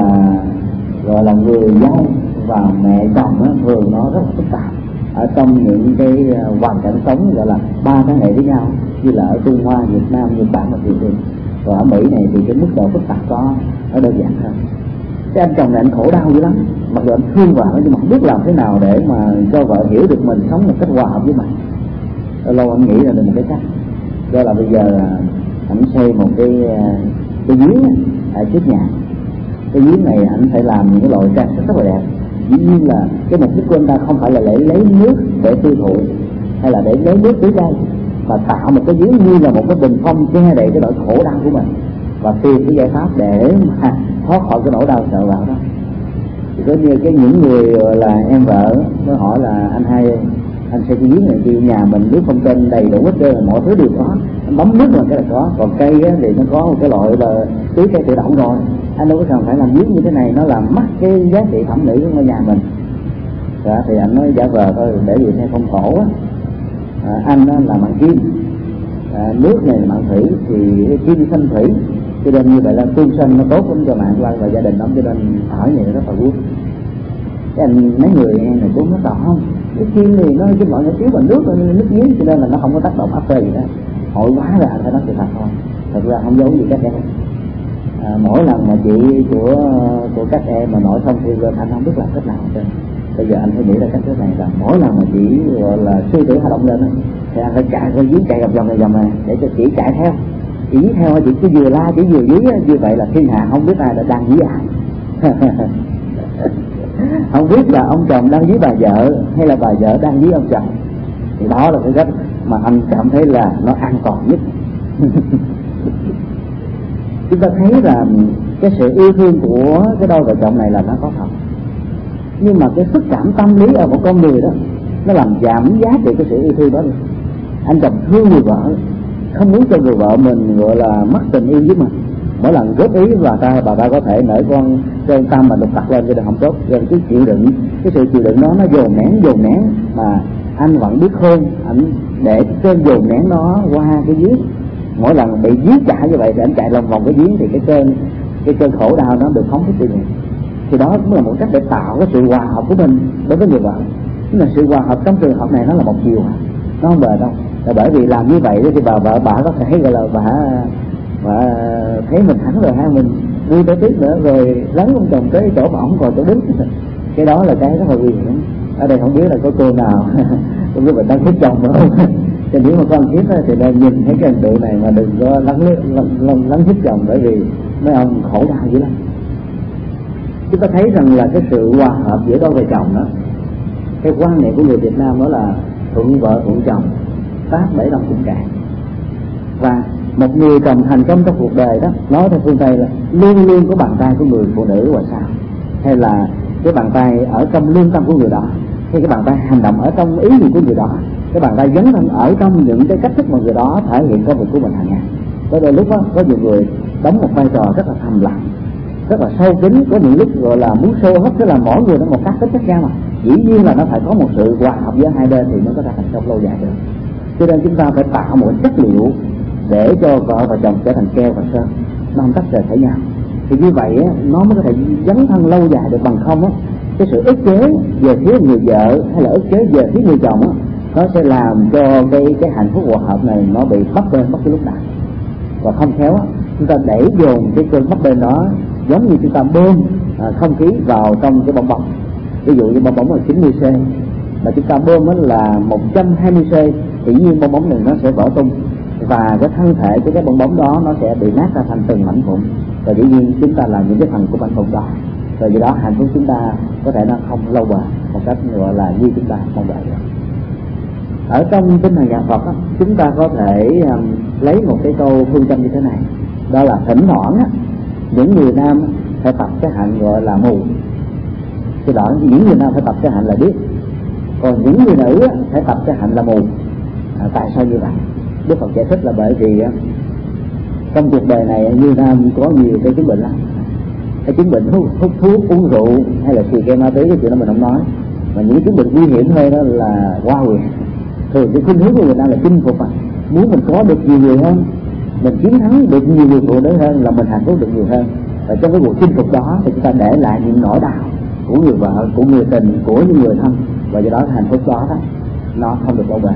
gọi là người dâu và mẹ chồng đó, thường nó rất là phức tạp ở trong những cái hoàn cảnh sống gọi là 3 thế hệ với nhau, như là ở Trung Hoa, Việt Nam, Nhật Bản và Triều Tiên. Và ở Mỹ này thì cái mức độ phức tạp đó nó đơn giản hơn. Cái anh chồng này anh khổ đau dữ lắm, mặc dù anh thương vợ nhưng mà không biết làm thế nào để mà cho vợ hiểu được mình sống một cách hòa hợp với mình. Lâu anh nghĩ ra được một cái cách, đó là bây giờ anh xây một cái giếng ở trước nhà. Cái giếng này anh phải làm những cái loại trang rất là đẹp. Dĩ nhiên là cái mục đích của anh ta không phải là để lấy nước để tiêu thụ hay là để lấy nước tưới cây, mà tạo một cái giếng như là một cái bình phong che đậy cái nỗi khổ đau của mình và tìm cái giải pháp để mà thoát khỏi cái nỗi đau sợ vợ đó. Thì có như những người là em vợ mới hỏi là anh xây cái giếng này kia, nhà mình nước không trên đầy đủ hết trơn, mọi thứ đều có, anh bấm nước là cái là có, còn cây á, thì nó có một cái loại là tưới cây tự động rồi, anh đâu có cần phải làm giếng như thế này, nó làm mất cái giá trị thẩm mỹ của ngôi nhà mình. Đó, thì anh nói giả vờ thôi, để vì theo phong thổ á, anh á, là bằng kim, nước này là bằng thủy, thì kim sinh thủy, cho nên như vậy là tương sinh nó tốt lắm cho mạng quan và gia đình lắm, cho nên ở nhà rất là vui. Cái anh mấy người này cũng nói không, cái kim thì nó cái mọi người thiếu bằng nước giếng, cho nên là nó không có tác động áp phê gì đó. Hội quá là anh phải nói sự thật thôi, thật ra không giấu gì các em. Mỗi lần mà chị của các em mà nổi thông thiên lên, anh không biết làm cách nào hết. Bây giờ anh phải nghĩ ra cách thế này, là mỗi lần mà chị gọi là sư tử Hà Đông lên thì anh phải chạy theo giếng, chạy vòng này để cho chị chạy theo. Chị theo chị cứ vừa la chỉ vừa dí, như vậy là thiên hạ không biết ai là đang dí ai. Không biết là ông chồng đang dí bà vợ hay là bà vợ đang dí ông chồng. Thì đó là cái cách mà anh cảm thấy là nó an toàn nhất. Chúng ta thấy là cái sự yêu thương của cái đôi vợ chồng này là nó có thật, nhưng mà cái xúc cảm tâm lý ở một con người đó nó làm giảm giá trị cái sự yêu thương đó. Anh chồng thương người vợ, không muốn cho người vợ mình gọi là mất tình yêu với mình, mỗi lần góp ý bà ta có thể nở con cơn tâm mà đục đặt lên cho nên không tốt. Rồi cái chịu đựng, cái sự chịu đựng đó nó dồn nén mà anh vẫn biết khôn, anh để cơn dồn nén nó qua cái giếng. Mỗi lần bị giếng chạy như vậy thì anh chạy lòng vòng cái giếng thì cái cơn khổ đau nó được phóng thích đi. Thì đó cũng là một cách để tạo cái sự hòa hợp của mình đối với người vợ. Tức là sự hòa hợp trong trường hợp này nó là một chiều, nó không bền đâu. Là bởi vì làm như vậy thì bà có thể gọi là bà thấy mình thắng rồi, hai mình vui tới tiếp nữa rồi lấn ông chồng tới chỗ mà ổng còn chỗ đứng. Cái đó là cái rất là nguy hiểm. Ở đây không biết là có cô nào không biết mình đang thích chồng nữa không. Cho nếu mà có ăn thiết thì nên nhìn thấy cái hình tượng này mà đừng có lấn thích chồng, bởi vì mấy ông khổ đau dữ lắm. Chúng ta thấy rằng là cái sự hòa hợp giữa đôi vợ chồng đó, cái quan niệm của người Việt Nam đó là thuận vợ thuận chồng, tác bể đông cũng cạn. Và một người chồng thành công trong cuộc đời đó, nói theo phương Tây là luôn luôn có bàn tay của người phụ nữ và sao, hay là cái bàn tay ở trong lương tâm của người đó, hay cái bàn tay hành động ở trong ý nghĩ của người đó, cái bàn tay dấn thân ở trong những cái cách thức mà người đó thể hiện công việc của mình hàng ngày. Có đôi lúc đó, có nhiều người đóng một vai trò rất là thầm lặng, rất là sâu kín, có những lúc gọi là muốn show hết, tức là mỗi người nó một cách tính khác nhau mà. Dĩ nhiên là nó phải có một sự hòa hợp giữa hai bên thì nó có thể thành công lâu dài được. Cho nên chúng ta phải tạo một chất liệu để cho vợ và chồng trở thành keo và sơn, nó không tách rời khỏi nhau. Thì như vậy nó mới có thể dấn thân lâu dài được, bằng không á cái sự ức chế về phía người vợ hay là ức chế về phía người chồng á, nó sẽ làm cho cái hạnh phúc hòa hợp này nó bị bấp bênh bất cứ lúc nào. Và không khéo á, chúng ta đẩy dồn cái cơn bấp bênh đó giống như chúng ta bơm không khí vào trong cái bong bóng. Ví dụ như bong bóng là 90C mà chúng ta bơm nó là 120C, thì nhiên bong bóng này nó sẽ vỡ tung và cái thân thể của cái bong bóng đó nó sẽ bị nát ra thành từng mảnh vụn, và dĩ nhiên chúng ta là những cái phần của mảnh vụn đó. Rồi do đó hạnh phúc chúng ta có thể nó không lâu bền một cách gọi là như chúng ta mong đợi được. Ở trong tinh thần nhà Phật á, chúng ta có thể lấy một cái câu phương châm như thế này, đó là thỉnh thoảng á, những người nam phải tập cái hạnh gọi là mù. Thì đó, những người nam phải tập cái hạnh là biết, còn những người nữ á, phải tập cái hạnh là mù. Tại sao như vậy? Đức Phật giải thích là bởi vì trong cuộc đời này như nam có nhiều cái chứng bệnh lắm. Cái chứng bệnh hút thuốc, uống rượu hay là xì ke ma túy, cái chuyện đó mình không nói. Mà những chứng bệnh nguy hiểm hơn đó là hoa quyền. Thường cái khuynh hướng của người ta là chinh phục, muốn mình có được nhiều người hơn, mình chiến thắng được nhiều người phụ nữ hơn là mình hạnh phúc được nhiều hơn. Và trong cái cuộc chinh phục đó thì chúng ta để lại những nỗi đau của người vợ, của người tình, của những người thân, và do đó hạnh phúc đó nó không được lâu bền.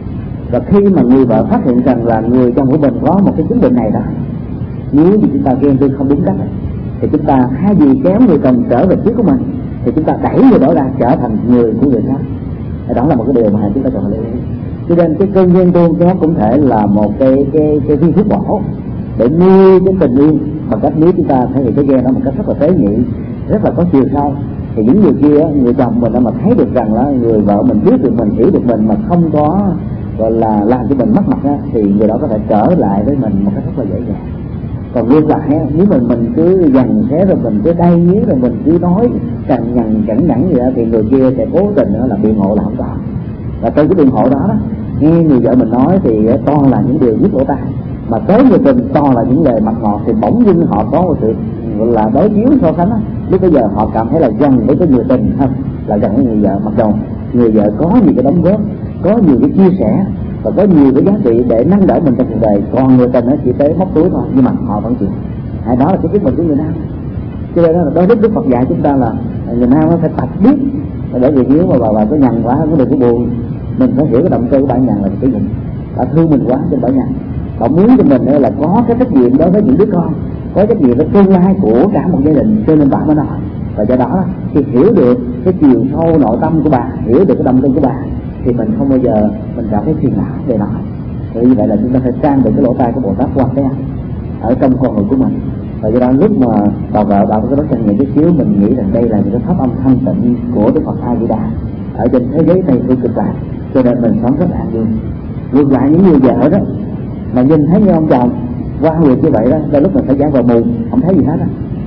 Và khi mà người vợ phát hiện rằng là người chồng của mình có một cái chứng bệnh này đó, nếu như chúng ta ghen tuông không đúng cách thì chúng ta hay gì kéo người chồng trở về phía của mình, thì chúng ta đẩy người đó ra trở thành người của người khác. Đó là một cái điều mà chúng ta cần phải lưu ý. Cho nên cái cơn ghen tuông nó cũng thể là một cái viên thuốc bổ để nuôi cái tình yêu, bằng cách nếu chúng ta thể hiện cái ghen đó một cách rất là tế nhị, rất là có chiều sâu, thì những người kia, người chồng mình mà thấy được rằng là người vợ mình biết được mình, hiểu được mình mà không có gọi là làm cho mình mất mặt á, thì người đó có thể trở lại với mình một cách rất là dễ dàng. Còn ngược lại, nếu mình cứ dằn xé rồi mình cứ đay nhí rồi mình cứ nói cằn nhằn cẳng nhẳng gì đó, thì người kia sẽ cố tình là biện hộ là không có. Và từ cái biện hộ đó nghe người vợ mình nói thì toàn là những điều nhức lỗ tai, mà tới người tình toàn là những lời mặn ngọt, thì bỗng dưng họ có một sự gọi là đối chiếu so sánh á. Lúc bây giờ họ cảm thấy là gần với cái người tình hơn là gần với người vợ, mặc dù người vợ có nhiều cái đóng góp, có nhiều cái chia sẻ và có nhiều cái giá trị để nâng đỡ mình trong cuộc đời, còn người tình nó chỉ tới móc túi thôi, nhưng mà họ vẫn chịu. Đó là cái quyết định của người nam. Cho nên là đối với Đức Phật dạy chúng ta là người nam nó phải tập biết, bởi vì nếu mà bà có nhằn quá có đừng có buồn, mình phải hiểu cái động cơ của bà nhằn là cái gì. Bà thương mình quá cho bà nhằn, bà muốn cho mình là có cái trách nhiệm đối với những đứa con, có trách nhiệm với tương lai của cả một gia đình, cho nên bà mới nói. Và do đó khi hiểu được cái chiều sâu nội tâm của bà, hiểu được cái động cơ của bà, thì mình không bao giờ mình cảm thấy phiền não về nó. Vì như vậy là chúng ta phải trang bị cái lỗ tai của Bồ Tát Quan Thế Âm ở trong con người của mình. Và do đó lúc mà bà vợ bà có cái đấu tranh nhẹ chút xíu, mình nghĩ rằng đây là những cái pháp âm thanh tịnh của Đức Phật A Di Đà ở trên thế giới Tây phương Cực Lạc, cho nên mình sống rất an vui. Ngược lại những người vợ đó mà nhìn thấy như ông chồng qua người như vậy đó, đôi lúc mình phải giả vờ mù, không thấy gì hết á.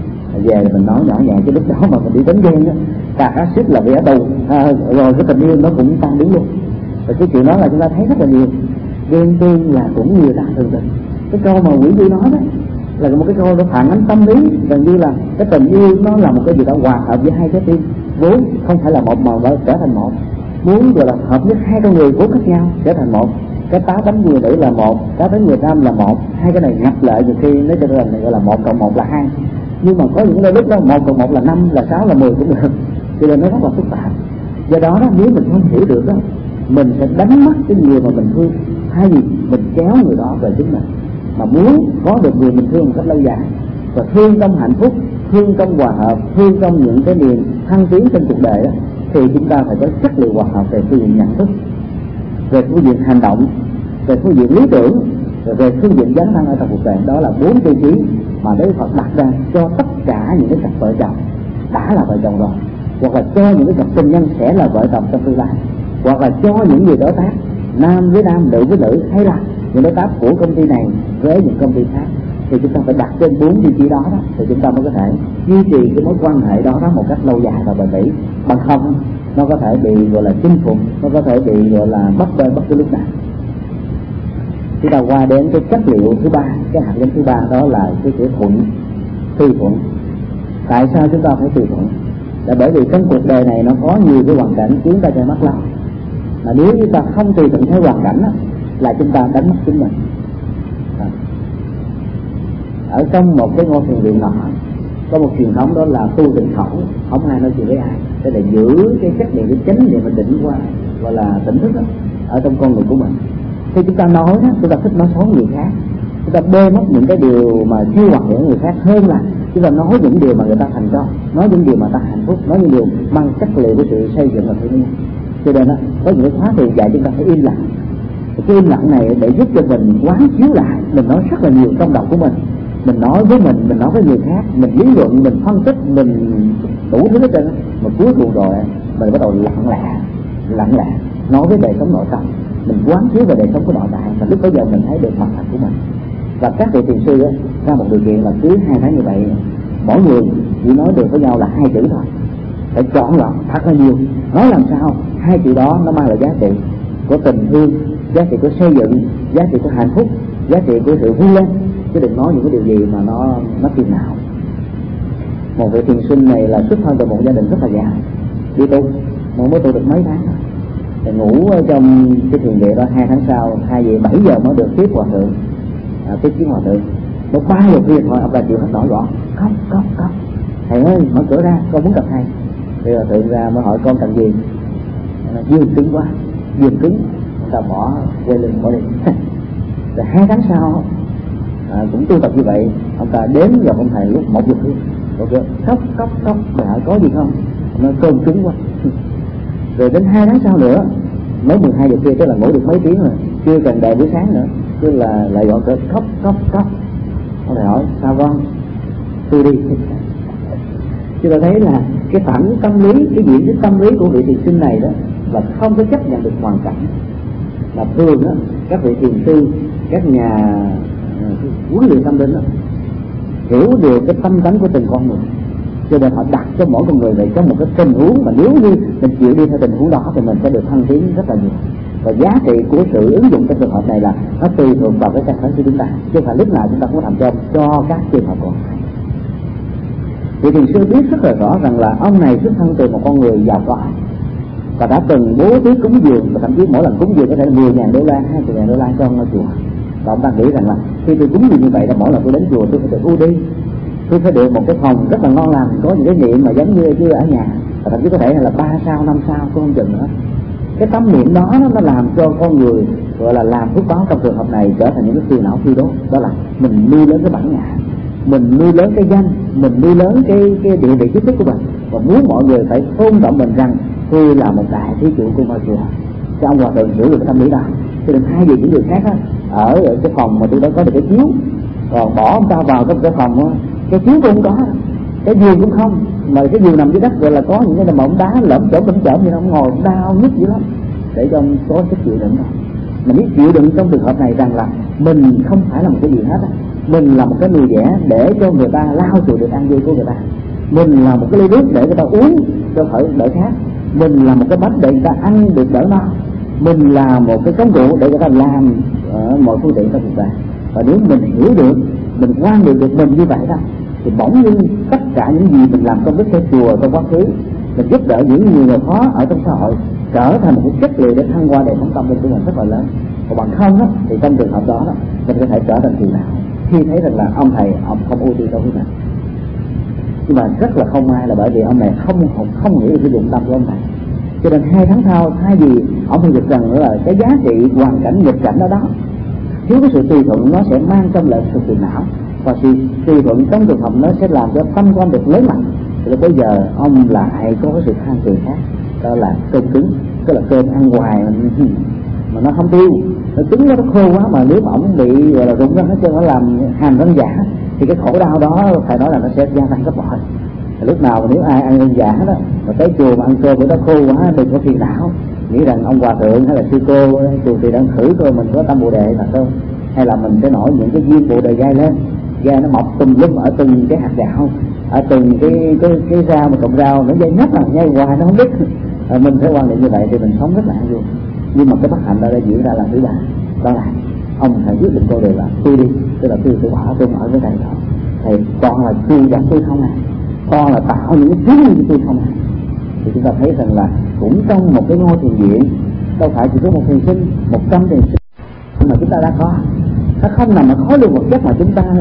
Về mình nói nhỏ nhẹ, chứ lúc đó mà mình đi đánh ghen á, tạt axit là bị ở tù, rồi cái tình yêu nó cũng tan biến luôn. Và cái chuyện đó là chúng ta thấy rất là nhiều. Ghen tuông là cũng người ta thường tình. Cái câu mà Nguyễn Du nói đó là một cái câu nó phản ánh tâm lý, gần như là cái tình yêu nó là một cái gì đó hòa hợp với hai trái tim vốn không phải là một mà nó trở thành một, muốn gọi là hợp nhất hai con người vốn khác nhau trở thành một. Cái tá tánh người nữ là một, cá tính người nam là một, hai cái này nhập lại nhiều khi nó trở thành gọi là 1 cộng 1 là 2. Nhưng mà có những lúc đó 1 cộng 1 là 5, là 6, là 10 cũng được, cho nên nó rất là phức tạp. Do đó nếu mình không hiểu được đó, mình sẽ đánh mất cái người mà mình thương, hay gì mình kéo người đó về chính mình. Mà muốn có được người mình thương một cách lâu dài, và thương trong hạnh phúc, thương trong hòa hợp, thương trong những cái niềm thăng tiến trên cuộc đời đó, thì chúng ta phải có chất liệu hòa hợp về phương diện nhận thức, về phương diện hành động, về phương diện lý tưởng, về phương diện dấn thân ở trong cuộc đời. Đó là 4 tiêu chí mà Đức Phật đặt ra cho tất cả những cái cặp vợ chồng đã là vợ chồng rồi, hoặc là cho những cái cặp tình nhân sẽ là vợ chồng trong tương lai, hoặc là cho những người đối tác nam với nam, nữ với nữ, hay là những đối tác của công ty này với những công ty khác. Thì chúng ta phải đặt trên 4 tiêu chí đó, thì chúng ta mới có thể duy trì cái mối quan hệ đó một cách lâu dài và bền bỉ. Bằng không nó có thể bị gọi là chinh phục, nó có thể bị gọi là bất bê bất cứ lúc nào. Chúng ta qua đến cái chất liệu thứ ba, cái hạt giống thứ ba, đó là cái chữ thuận, tùy thuận. Tại sao chúng ta phải tùy thuận? Là bởi vì trong cuộc đời này nó có nhiều cái hoàn cảnh khiến ta cho mất lòng. Mà nếu chúng ta không tùy thuận theo hoàn cảnh đó, là chúng ta đánh mất chính mình. Ở trong một cái ngôi thiền viện nọ có một truyền thống, đó là tu tịnh khẩu, không ai nói chuyện với ai, để giữ cái chất liệu, cái chánh niệm mình định qua, gọi là tỉnh thức đó, ở trong con người của mình. Khi chúng ta nói đó, chúng ta thích nói xấu người khác, chúng ta bê mất những cái điều mà chưa hoạt hiện người khác, hơn là chúng ta nói những điều mà người ta thành công, nói những điều mà ta hạnh phúc, nói những điều mang chất liệu của sự xây dựng và thiện nhiên. Cho nên đó, có những cái khóa thiền dạy chúng ta phải im lặng. Cái im lặng này để giúp cho mình quán chiếu lại, mình nói rất là nhiều trong đầu của mình nói với mình nói với người khác, mình lý luận, mình phân tích, mình đủ thứ hết trơn. Mà cuối cùng rồi mình bắt đầu lặng lẽ nói với đời sống nội tâm, mình quán chiếu về đời sống của nội tại, và lúc bây giờ mình thấy được mặt thật của mình. Và các vị thiền sư ra một điều kiện là cứ 2 tháng như vậy, mỗi người chỉ nói được với nhau là 2 chữ thôi, phải chọn lọc thật là nhiều, nói làm sao 2 chữ đó nó mang lại giá trị của tình thương, giá trị của xây dựng, giá trị của hạnh phúc, giá trị của sự vươn lên, chứ đừng nói những cái điều gì mà nó phiền não. Một vị thiền sinh này là xuất thân từ một gia đình rất là giàu, đi tu mà mới tu được mấy tháng thì ngủ ở trong cái thiền viện đó. 2 tháng sau, 2 giờ 7 giờ mới được tiếp hòa thượng, tiếp kiến hòa thượng. Lúc 3 giờ khuya thôi ông ta chịu hết nổi, gõ khóc, thầy ơi mở cửa ra, con muốn gặp thầy. Thì hòa thượng ra mới hỏi con cần gì. Dương cứng quá, dương cứng, ông ta bỏ quay lưng bỏ đi. Rồi 2 tháng sau cũng tu tập như vậy, ông ta đến gặp ông thầy lúc 1 giờ khuya, khóc, thầy hỏi có gì không, nó cơn cứng quá. Rồi đến 2 tháng sau nữa, mới 12 giờ khuya, tức là ngủ được mấy tiếng rồi, chưa cần đợi buổi sáng nữa, cứ là lại gọi cỡ khóc. Ông thầy hỏi sao con, tôi đi. Chúng ta thấy là cái phản ứng tâm lý, cái diễn biến tâm lý của vị thiền sinh này đó là không có chấp nhận được hoàn cảnh. Là thường đó, các vị thiền sư, các nhà huấn luyện tâm linh đó, hiểu được cái tâm tánh của từng con người, cho nên họ đặt cho mỗi con người về trong một cái tình huống mà nếu như mình chịu đi theo tình huống đó thì mình sẽ được thăng tiến rất là nhiều. Và giá trị của sự ứng dụng trong trường hợp này là nó tùy thuộc vào cái căn bản của chúng ta, chứ không phải lúc nào chúng ta cũng làm cho các trường hợp còn lại. Vị thiền sư biết rất là rõ rằng là ông này xuất thân từ một con người giàu có và đã từng bố trí cúng dường, và thậm chí mỗi lần cúng dường có thể là 10.000 đô la, 20.000 đô la cho ngôi chùa. Và ông ta nghĩ rằng là khi tôi cúng dường như vậy là mỗi lần tôi đến chùa tôi phải được ưu đi, tôi phải được một cái phòng rất là ngon lành, có những cái niệm mà giống như ở nhà, và thậm chí có thể là 3 sao 5 sao cũng không chừng nữa. Cái tâm niệm đó nó làm cho con người gọi là làm phước báo trong trường hợp này trở thành những cái phiền não phi đố. Đó là mình nuôi lớn cái bản ngã, mình nuôi lớn cái danh, mình nuôi lớn cái địa vị chức thức của mình, và muốn mọi người phải tôn trọng mình rằng tôi là một đại thí chủ của ngôi chùa. Cái ông hòa thượng hiểu được cái tâm lý đó, cho nên thay vì những người khác ở cái phòng mà tôi đã có được cái chiếu, còn bỏ ông ta vào cái phòng cái chiếu cũng không có, cái giường cũng không, mà cái giường nằm dưới đất gọi là có những cái mỏng đá lởm chởm như nó ngồi đau nhức dữ lắm, để cho ông có sức chịu đựng. Mình biết chịu đựng trong trường hợp này rằng là mình không phải là một cái gì hết á, mình là một cái nồi dẻ để cho người ta lao chịu được ăn vui của người ta, mình là một cái ly nước để người ta uống cho khỏi đỡ khát, mình là một cái bánh để người ta ăn được đỡ no, mình là một cái công cụ để người ta làm mọi phương tiện trong cuộc đời. Và nếu mình hiểu được mình quan niệm được mình như vậy đó, thì bỗng nhiên tất cả những gì mình làm công đức theo chùa trong quá khứ, mình giúp đỡ những người khó ở trong xã hội, trở thành một cái chất liệu để thăng hoa đời sống tâm linh của mình rất là lớn. Còn bằng không đó, thì trong trường hợp đó, mình có thể trở thành phiền não khi thấy rằng là ông thầy ông không ưu tiên đâu với mình. Nhưng mà rất là không may là bởi vì ông này không nghĩ được cái dụng tâm của ông thầy, cho nên 2 tháng sau thay vì ông phải được rằng là cái giá trị hoàn cảnh nghịch cảnh đó thiếu cái sự tùy thuận, nó sẽ mang trong lại sự phiền não, và sự tùy thuận trong trường hợp nó sẽ làm cho tâm của ông được lớn mạnh. Thì bây giờ ông lại có cái sự than phiền khác, đó là cơm cứng, tức là cơm ăn hoài mà nó không tiêu, nó cứng nó khô quá, mà nếu mà ổng bị gọi là rụng răng hết trơn, nó làm hàm răng giả, thì cái khổ đau đó phải nói là nó sẽ gia tăng gấp bội. Lúc nào nếu ai ăn răng giả đó mà tới chùa mà ăn cơm bữa đó khô quá, đừng có phiền não, nghĩ rằng ông hòa thượng hay là sư cô chùa thì đang thử coi mình có tâm bồ đề thật không, hay là mình sẽ nổi những cái duyên bồ đề gai lên, gai nó mọc tùm lum ở từng cái hạt gạo, ở từng cái rau mà trồng rau nó dây nhấp là nhai hoài nó không biết. Mình phải quan niệm như vậy thì mình sống rất là an vui. Nhưng mà cái bất hạnh đó đã diễn ra lần thứ 3, đó là ông thầy quyết định cô đều là tôi đi, tức là tôi bỏ, tôi ở với thầy đó, thầy còn là tôi dẫn tôi không à, con là tạo những cái thứ như tôi không à. Thì chúng ta thấy rằng là cũng trong một cái ngôi thiền viện đâu phải chỉ có một thiền sinh, 100 thiền sinh mà chúng ta đã có, nó không nằm ở khối lượng vật chất mà chúng ta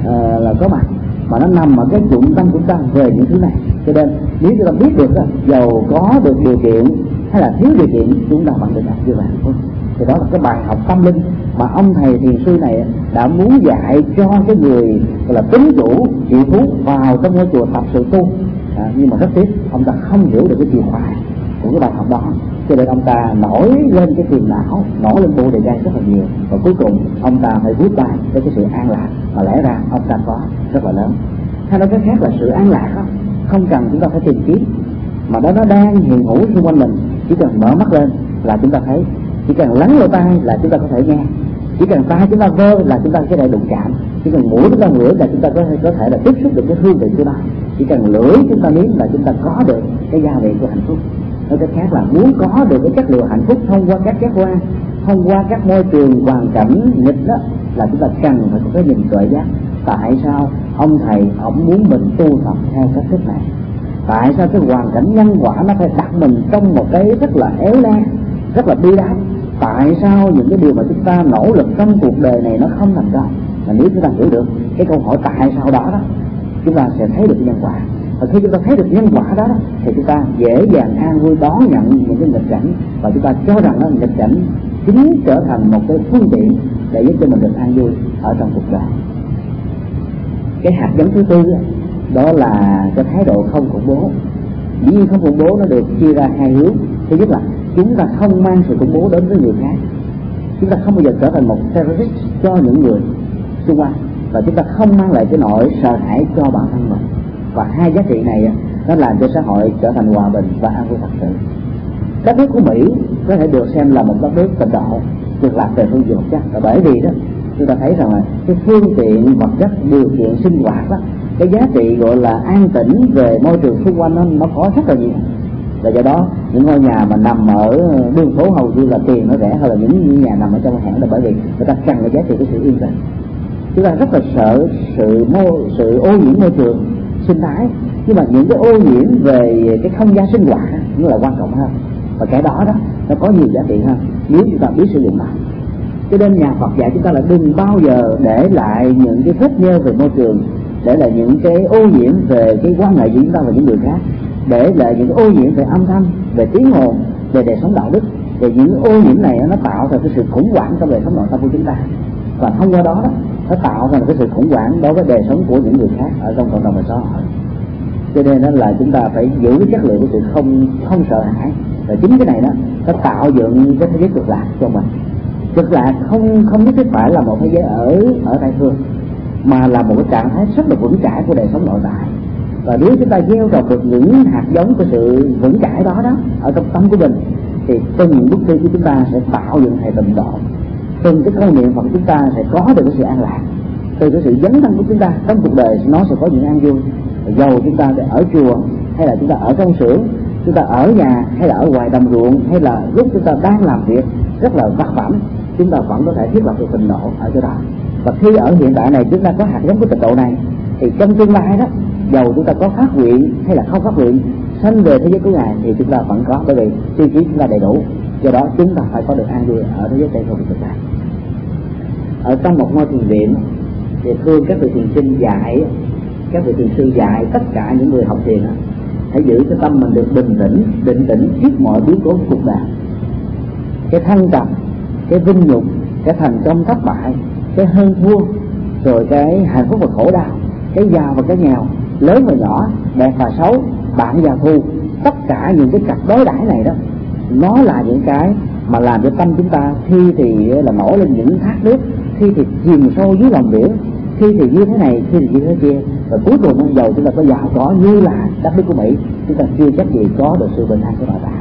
là có mặt, mà nó nằm ở cái dụng tâm của chúng ta về những thứ này. Cho nên nếu chúng ta biết được đó, giàu có được điều kiện hay là thiếu điều kiện, chúng ta vẫn được đạt như vậy thôi. Thì đó là cái bài học tâm linh mà ông thầy thiền sư này đã muốn dạy cho cái người gọi là tín chủ chịu thú vào trong ngôi chùa tập sự tu. Nhưng mà rất tiếc ông ta không hiểu được cái chìa khóa của cái bài học đó, cho nên ông ta nổi lên cái phiền não, nổi lên bộ đề gai rất là nhiều, và cuối cùng ông ta phải vút tay với cái sự an lạc mà lẽ ra ông ta có rất là lớn. Hay nói cái khác là sự an lạc đó, không cần chúng ta phải tìm kiếm, mà đó nó đang hiện hữu xung quanh mình, chỉ cần mở mắt lên là chúng ta thấy, chỉ cần lắng lỗ tai là chúng ta có thể nghe, chỉ cần tai chúng ta vơ là chúng ta có thể đụng chạm, chỉ cần mũi chúng ta ngửi là chúng ta có thể là tiếp xúc được cái hương vị của nó, chỉ cần lưỡi chúng ta nếm là chúng ta có được cái gia vị của hạnh phúc. Nói cách khác là muốn có được cái chất liệu hạnh phúc thông qua các giác quan, thông qua các môi trường hoàn cảnh nghịch đó, là chúng ta cần phải có cái nhìn tuệ giác. Tại sao ông thầy ông muốn mình tu tập theo cách thức này? Tại sao cái hoàn cảnh nhân quả nó phải đặt mình trong một cái rất là éo le, rất là bi đát? Tại sao những cái điều mà chúng ta nỗ lực trong cuộc đời này nó không thành công? Mà nếu chúng ta hiểu được cái câu hỏi tại sao đó, chúng ta sẽ thấy được nhân quả. Và khi chúng ta thấy được nhân quả đó thì chúng ta dễ dàng an vui đón nhận những cái nghịch cảnh, và chúng ta cho rằng nó nghịch cảnh chính trở thành một cái phương tiện để giúp cho mình được an vui ở trong cuộc đời. Cái hạt giống thứ tư đó là cái thái độ không khủng bố. Dĩ nhiên không khủng bố nó được chia ra 2 hướng. Thứ nhất là chúng ta không mang sự khủng bố đến với người khác, chúng ta không bao giờ trở thành một terrorist cho những người xung quanh, và chúng ta không mang lại cái nỗi sợ hãi cho bản thân mình. Và 2 giá trị này nó làm cho xã hội trở thành hòa bình và an vui thật sự. Đất nước của Mỹ có thể được xem là một đất nước tịnh độ, được lạc về phương diện vật chất, và bởi vì đó chúng ta thấy rằng là cái phương tiện vật chất, điều kiện sinh hoạt đó, cái giá trị gọi là an tĩnh về môi trường xung quanh nó có rất là nhiều. Và do đó những ngôi nhà mà nằm ở đường phố hầu như là tiền nó rẻ hơn là những nhà nằm ở trong hẻm, là bởi vì người ta cần cái giá trị của sự yên tĩnh. Chúng ta rất là sợ sự ô nhiễm môi trường sinh thái, nhưng mà những cái ô nhiễm về cái không gian sinh hoạt nó là quan trọng hơn, và cái đó nó có nhiều giá trị hơn nếu chúng ta biết sử dụng nó. Cho nên nhà Phật dạy chúng ta là đừng bao giờ để lại những cái vết nhơ về môi trường, để lại những cái ô nhiễm về cái quan hệ giữa chúng ta và những người khác, để lại những ô nhiễm về âm thanh, về tiếng ồn, về đời sống đạo đức. Về những ô nhiễm này nó tạo ra cái sự khủng hoảng trong đời sống nội tâm của chúng ta, và thông qua đó nó tạo ra cái sự khủng hoảng đối với đời sống của những người khác ở trong cộng đồng và xã hội. Cho nên đó là chúng ta phải giữ cái chất liệu của sự không sợ hãi, và chính cái này nó tạo dựng cái thế giới cực lạc cho mình. Cực lạc không nhất thiết phải là một thế giới ở Tây Phương, mà là một cái trạng thái rất là vững chãi của đời sống nội tại. Và nếu chúng ta gieo trồng được những hạt giống của sự vững chãi đó ở trong tâm của mình, thì từng bước đi của chúng ta sẽ tạo dựng hệ tịnh độ. Từng cái câu niệm Phật chúng ta sẽ có được cái sự an lạc. Từ cái sự dấn thân của chúng ta trong cuộc đời nó sẽ có những an vui. Dầu chúng ta ở chùa, hay là chúng ta ở trong xưởng, chúng ta ở nhà, hay là ở ngoài đồng ruộng, hay là lúc chúng ta đang làm việc rất là vất vả, chúng ta vẫn có thể thiết lập được tịnh độ ở chỗ đó. Và khi ở hiện tại này chúng ta có hạt giống của tịnh độ này, thì trong tương lai đó, dầu chúng ta có phát nguyện hay là không phát nguyện sanh về thế giới của Ngài thì chúng ta vẫn có, bởi vì tiêu chí chúng ta đầy đủ. Do đó chúng ta phải có được an vui ở thế giới tây phương cực lạc. Ở trong một ngôi thiền viện thì thường các vị thiền sinh dạy, các vị thiền sư dạy tất cả những người học thiền hãy giữ cái tâm mình được bình tĩnh, định tĩnh trước mọi biến cố của cuộc đời. Cái thăng trầm, cái vinh nhục, cái thành công thất bại, cái hơn thua, rồi cái hạnh phúc và khổ đau, cái giàu và cái nghèo, lớn và nhỏ, đẹp và xấu, bạn và thù, tất cả những cái cặp đối đãi này đó, nó là những cái mà làm cho tâm chúng ta khi thì là nổi lên những thác nước, khi thì chìm sâu dưới lòng biển, khi thì như thế này, khi thì như thế kia, và cuối cùng dầu chúng ta có giàu có như là đất nước của Mỹ, chúng ta chưa chắc gì có được sự bình an của nội tại.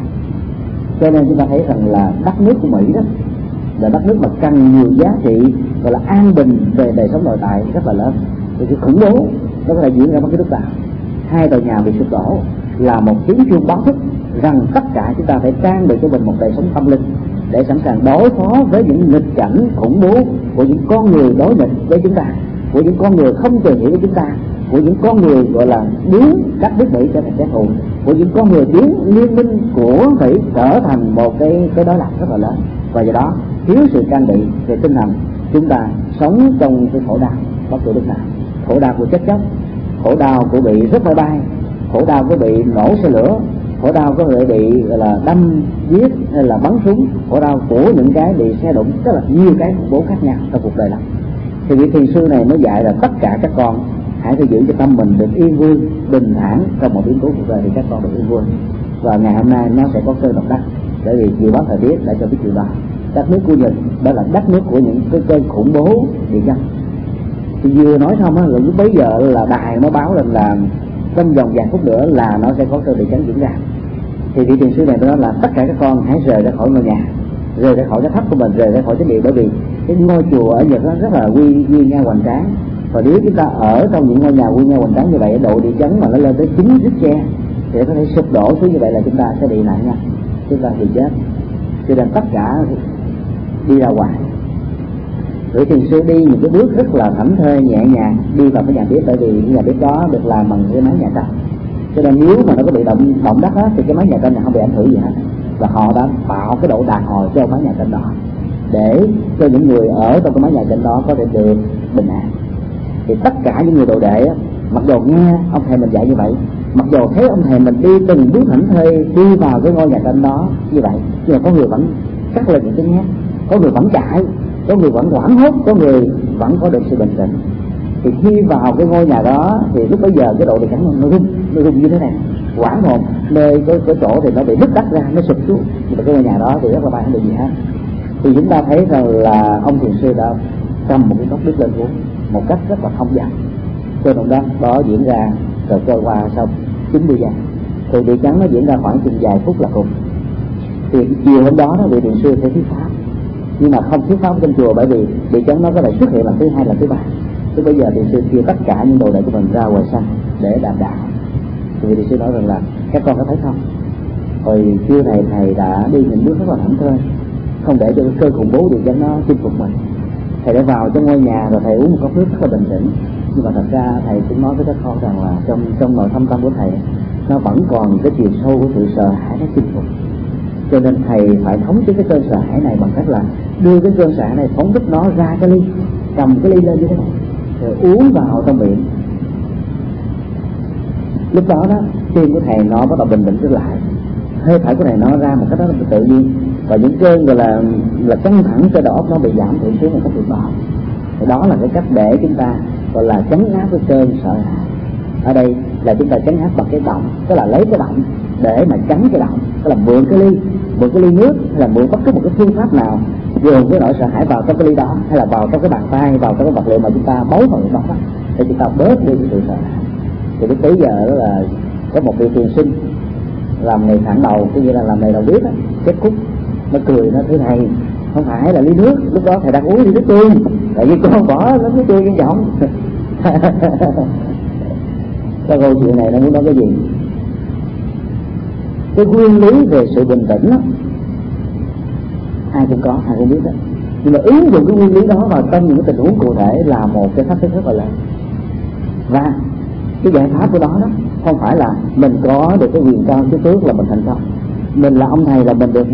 Cho nên chúng ta thấy rằng là đất nước của Mỹ đó là đất nước mà cần nhiều giá trị gọi là an bình về đời sống nội tại rất là lớn. Thì cái khủng bố nó có thể diễn ra bất cứ lúc nào. 2 tòa nhà bị sụp đổ là một tiếng chuông báo thức rằng tất cả chúng ta phải trang bị cho mình một đời sống tâm linh để sẵn sàng đối phó với những nghịch cảnh khủng bố của những con người đối nghịch với chúng ta, của những con người không tìm hiểu với chúng ta, của những con người gọi là biến đất nước Mỹ trở thành kẻ thù, của những con người biến liên minh của Mỹ trở thành một cái đối lập rất là lớn. Và do đó thiếu sự trang bị về tinh thần, chúng ta sống trong cái khổ đau bất cứ lúc nào. Khổ đau của chết chóc, khổ đau của bị rớt máy bay, khổ đau của bị nổ xe lửa, khổ đau có thể bị gọi là đâm giết hay là bắn súng, khổ đau của những cái bị xe đụng, rất là nhiều cái khủng bố khác nhau trong cuộc đời lắm. Thì vị thiền sư này mới dạy là tất cả các con hãy phải giữ cho tâm mình được yên vui, bình thản trong một biến cố cuộc đời thì các con được yên vui. Và ngày hôm nay nó sẽ có cơn động đất, bởi vì dự báo thời tiết đã cho biết điều đó. Đất nước của Nhật đó là đất nước của những cái cơn khủng bố địa chân. Thì vừa nói xong á, là lúc bấy giờ là đài nó báo lên là trong vòng vài phút nữa là nó sẽ có cơn địa chấn diễn ra. Thì vị thiền sư này nói là tất cả các con hãy rời ra khỏi ngôi nhà, rời ra khỏi cái tháp của mình, rời ra khỏi cái địa, bởi vì cái ngôi chùa ở Nhật nó rất là uy nga hoành tráng. Và nếu chúng ta ở trong những ngôi nhà uy nga hoành tráng như vậy, độ địa chấn mà nó lên tới 9 Richter thì có thể sụp đổ xuống như vậy là chúng ta sẽ bị nạn nha, chúng ta bị chết. Cho nên tất cả đi ra ngoài. Vị thiền sư đi những cái bước rất là thảnh thơi nhẹ nhàng đi vào cái nhà bếp, bởi vì cái nhà bếp đó được làm bằng cái mái nhà tranh. Cho nên nếu mà nó có bị động đất á, thì cái mái nhà tranh này không bị ảnh hưởng gì hết. Và họ đã tạo cái độ đàn hồi cho mái nhà tranh đó để cho những người ở trong cái mái nhà tranh đó có thể được bình an. Thì tất cả những người đồ đệ á, mặc dù nghe ông thầy mình dạy như vậy, mặc dù thấy ông thầy mình đi từng bước thảnh thơi đi vào cái ngôi nhà tranh đó như vậy, nhưng mà có người vẫn cắt lên những cái nhát, có người vẫn chạy, có người vẫn hoảng hốt, có người vẫn có được sự bình tĩnh. Thì khi vào cái ngôi nhà đó thì lúc bấy giờ cái độ địa chấn nó rung như thế này, hoảng hồn, nơi cái chỗ thì nó bị nứt đất ra, nó sụp xuống, nhưng mà cái ngôi nhà đó thì rất là bay, không bị gì hết. Thì chúng ta thấy rằng là ông thiền sư đã cầm một cái cốc nước lên uống một cách rất là thông dong. Cơn động đất đó diễn ra rồi trôi qua sau 90 giây, thì địa chấn nó diễn ra khoảng chừng vài phút là cùng. Thì chiều hôm đó vị thiền sư sẽ thuyết pháp, nhưng mà không thuyết pháp trong chùa, bởi vì địa chấn nó có thể xuất hiện lần thứ 2, lần thứ 3. Thì bây giờ thiền sư kêu tất cả những đồ đệ của mình ra ngoài sân để đàm đạo. Thì thiền sư nói rằng là các con có thấy không, hồi trưa này thầy đã đi những bước rất là thảnh thơi, không để cho cái cơn khủng bố địa chấn nó chinh phục mình. Thầy đã vào trong ngôi nhà rồi thầy uống một cốc nước rất là bình tĩnh, nhưng mà thật ra thầy cũng nói với các con rằng là trong nội thâm tâm của thầy nó vẫn còn cái chiều sâu của sự sợ hãi nó chinh phục. Cho nên thầy phải thống chế cái cơn sợ hãi này bằng cách là đưa cái cơn sợ hãi này, phóng thích nó ra cái ly, cầm cái ly lên như thế này rồi uống vào trong miệng. Lúc đó đó tim của thầy nó bắt đầu bình tĩnh trở lại, hơi thở của thầy nó ra một cách đó là tự nhiên, và những cơn gọi là căng thẳng cho đầu óc nó bị giảm thiểu xuống một cách tuyệt vời. Đó là cái cách để chúng ta gọi là trấn áp cái cơn sợ hãi. Ở đây là chúng ta trấn áp bằng cái động, tức là lấy cái động để mà tránh cái động, tức là mượn cái ly nước, hay là mượn bất cứ một cái phương pháp nào dồn cái nỗi sợ hãi vào trong cái ly đó, hay là vào trong cái bàn tay, vào trong cái vật liệu mà chúng ta bấu vào cái đó để chúng ta bớt đi cái sự sợ hãi. Thì lúc tới giờ đó là có một vị thiền sinh làm nghề thẳng đầu, cái như là làm nghề đầu bếp á, chết khúc, nó cười, nó thưa thầy không phải là ly nước, lúc đó thầy đang uống ly nước tương, tại vì con bỏ nó nước tương cái giọng. Cái câu chuyện này nó muốn nói cái gì? Cái nguyên lý về sự bình tĩnh đó ai cũng có, ai cũng biết đó. Nhưng mà ứng dụng cái nguyên lý đó vào trong những cái tình huống cụ thể là một cái thách thức rất là lớn. Và cái giải pháp của đó không phải là mình có được cái quyền cao chức tước là mình thành công, mình là ông thầy là mình được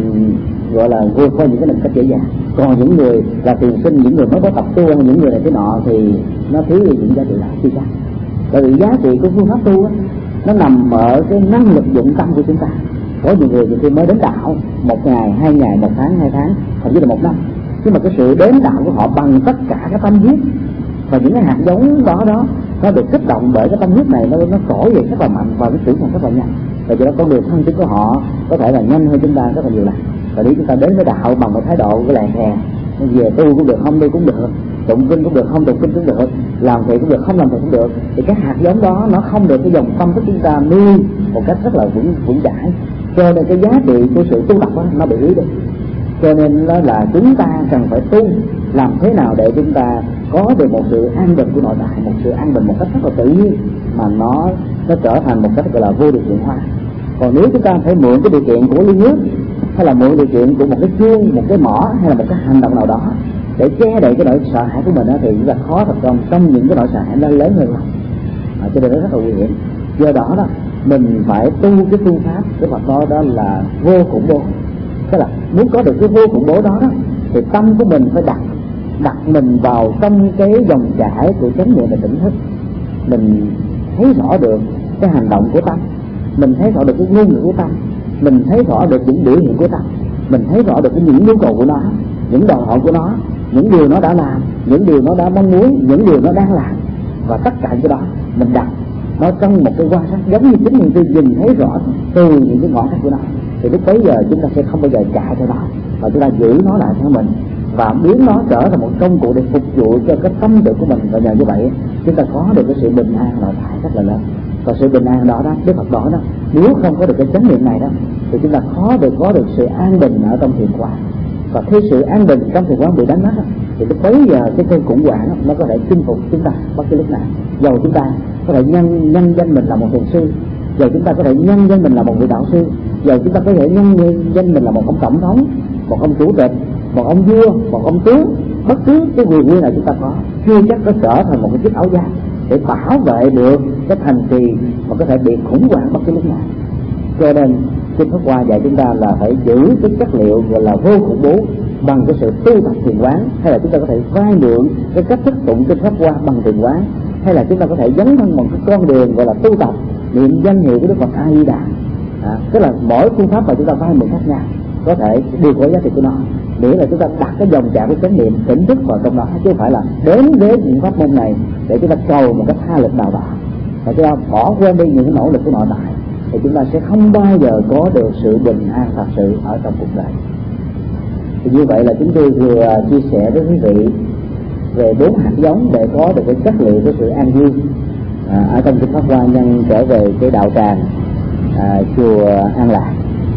gọi là vượt qua những cái định cách dễ dàng. Còn những người là tiền sinh, những người mới có tập tu hay những người này thế nọ thì nó thiếu đi những giá trị là chưa chắc. Bởi vì giá trị của phương pháp tu á, nó nằm ở cái năng lực dụng tâm của chúng ta. Có nhiều người khi mới đến đạo 1 ngày, 2 ngày, 1 tháng, 2 tháng, thậm chí là 1 năm, nhưng mà cái sự đến đạo của họ bằng tất cả các tâm huyết và những cái hạt giống đó nó được kích động bởi cái tâm huyết này, nó trỗi dậy rất là mạnh và nó trưởng thành rất là nhanh. Và do đó con đường thăng tiến của họ có thể là nhanh hơn chúng ta rất là nhiều lần. Và nếu chúng ta đến với đạo bằng một thái độ cái làng hè, về tu cũng được, không tu cũng được, tụng kinh cũng được, không tụng kinh cũng được, làm thiện cũng được, không làm thiện cũng được, thì các hạt giống đó nó không được cái dòng tâm của chúng ta nuôi một cách rất là vững chãi, cho nên cái giá trị của sự tu tập đó, nó bị yếu đi. Cho nên đó là chúng ta cần phải tu làm thế nào để chúng ta có được một sự an bình của nội tại, một sự an bình một cách rất là tự nhiên, mà nó trở thành một cách gọi là vô điều kiện hóa. Còn nếu chúng ta phải mượn cái điều kiện của ly nước, hay là mượn điều kiện của một cái chuông, một cái mỏ, hay là một cái hành động nào đó để che đậy cái nỗi sợ hãi của mình đó, thì chúng ta khó thành công trong những cái nỗi sợ hãi nó lớn hơn lòng. Cho nên nó rất là nguy hiểm. Do đó mình phải tu cái phương pháp cái Phật đó là vô khủng bố. Tức là muốn có được cái vô khủng bố đó thì tâm của mình phải đặt mình vào trong cái dòng chảy của chánh niệm và tỉnh thức. Mình thấy rõ được cái hành động của tâm, mình thấy rõ được cái ngôn ngữ của tâm, mình thấy rõ được những biểu hiện của tâm, mình thấy rõ được những nhu cầu của nó, những đòi hỏi của nó, những điều nó đã làm, những điều nó đã mong muốn, những điều nó đang làm. Và tất cả cái đó mình đặt nó trong một cái quan sát giống như chính mình nhìn thấy rõ từ những cái ngõ ngách của nó, thì lúc bấy giờ chúng ta sẽ không bao giờ chạy theo nó, mà chúng ta giữ nó lại theo mình và biến nó trở thành một công cụ để phục vụ cho cái tâm tự của mình. Và nhờ như vậy chúng ta có được cái sự bình an nội tại rất là lớn. Và sự bình an đó Đức Phật đó nếu không có được cái chánh niệm này thì chúng ta khó có được sự an bình ở trong thiền quán. Và khi sự an bình trong thiền quán bị đánh mất thì lúc bấy giờ cái cơn khủng hoảng nó có thể chinh phục chúng ta bất cứ lúc nào. Dầu chúng ta có thể nhân danh mình là một thiền sư, dầu chúng ta có thể nhân danh mình là một vị đạo sư, dầu chúng ta có thể nhân danh mình là một ông tổng thống, một ông chủ tịch, một ông vua, một ông tú, bất cứ cái quyền uy nào chúng ta có, chưa chắc có trở thành một cái chiếc áo giáp để bảo vệ được cái thành trì mà có thể bị khủng hoảng bất cứ lúc nào. Cho nên Kinh Pháp Hoa dạy chúng ta là phải giữ cái chất liệu gọi là vô khủng bố bằng cái sự tu tập thiền quán, hay là chúng ta có thể vay mượn cái cách thức tụng Kinh Pháp Hoa bằng thiền quán, hay là chúng ta có thể dấn thân một cái con đường gọi là tu tập niệm danh hiệu của Đức Phật A Di Đà. Tức là mỗi phương pháp mà chúng ta vay mượn khác nhau có thể đều có giá trị của nó, miễn là chúng ta đặt cái dòng chảy của chánh niệm tỉnh thức vào trong đó, chứ không phải là đến với những pháp môn này để chúng ta cầu một cách tha lực nào đó và chúng ta bỏ quên đi những cái nỗ lực của nội tại, thì chúng ta sẽ không bao giờ có được sự bình an thật sự ở trong cuộc đời. Thì như vậy là chúng tôi vừa chia sẻ với quý vị về 4 hạt giống để có được cái chất liệu của sự an vui ở trong Kinh Pháp Hoa nhân trở về cái đạo tràng chùa An Lạc.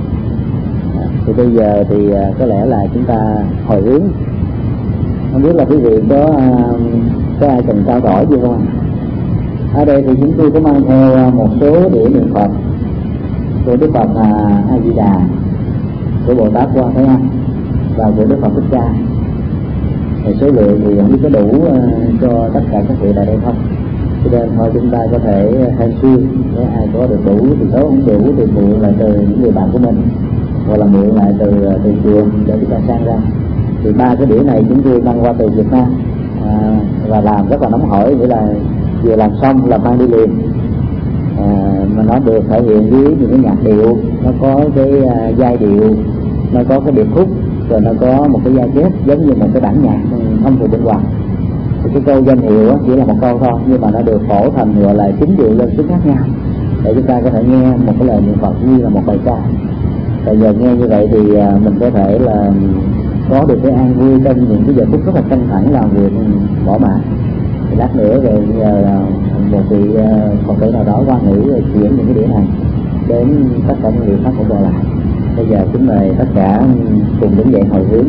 Thì bây giờ thì có lẽ là chúng ta hồi hướng. Không biết là quý vị có ai cần trao đổi gì không? Ở đây thì chúng tôi có mang theo một số đĩa niệm Phật của Đức Phật A Di Đà, của Bồ Tát Quan Thế Âm và của Đức Phật Thích Ca. Thì số lượng thì không biết có đủ cho tất cả các vị tại đây không, cho nên thôi chúng ta có thể thay xuyên, nếu ai có được đủ thì số không đủ thì mượn lại từ những người bạn của mình, hoặc là mượn lại từ chùa để chúng ta sang ra. Thì 3 cái đĩa này chúng tôi mang qua từ Việt Nam và làm rất là nóng hổi, nghĩa là vừa làm xong là mang đi liền. Mà nó được thể hiện với những cái nhạc điệu, nó có cái giai điệu, nó có cái điệp khúc, rồi nó có một cái giai chép giống như một cái bản nhạc thông thường bên ngoài. Thì cái câu danh hiệu chỉ là một câu thôi, nhưng mà nó được phổ thành gọi là 9 điệu lên xuống khác nhau để chúng ta có thể nghe một cái lời niệm Phật như là một bài ca. Tại giờ nghe như vậy thì mình có thể là có được cái an vui trong những cái giờ phút rất là căng thẳng làm việc bỏ mạng. Thì lát nữa rồi nhờ một vị Phật tử nào đó quan ngữ chuyển những cái đĩa này đến tất cả những vị khác của lại. Bây giờ chúng mời tất cả cùng đứng dậy hồi hướng.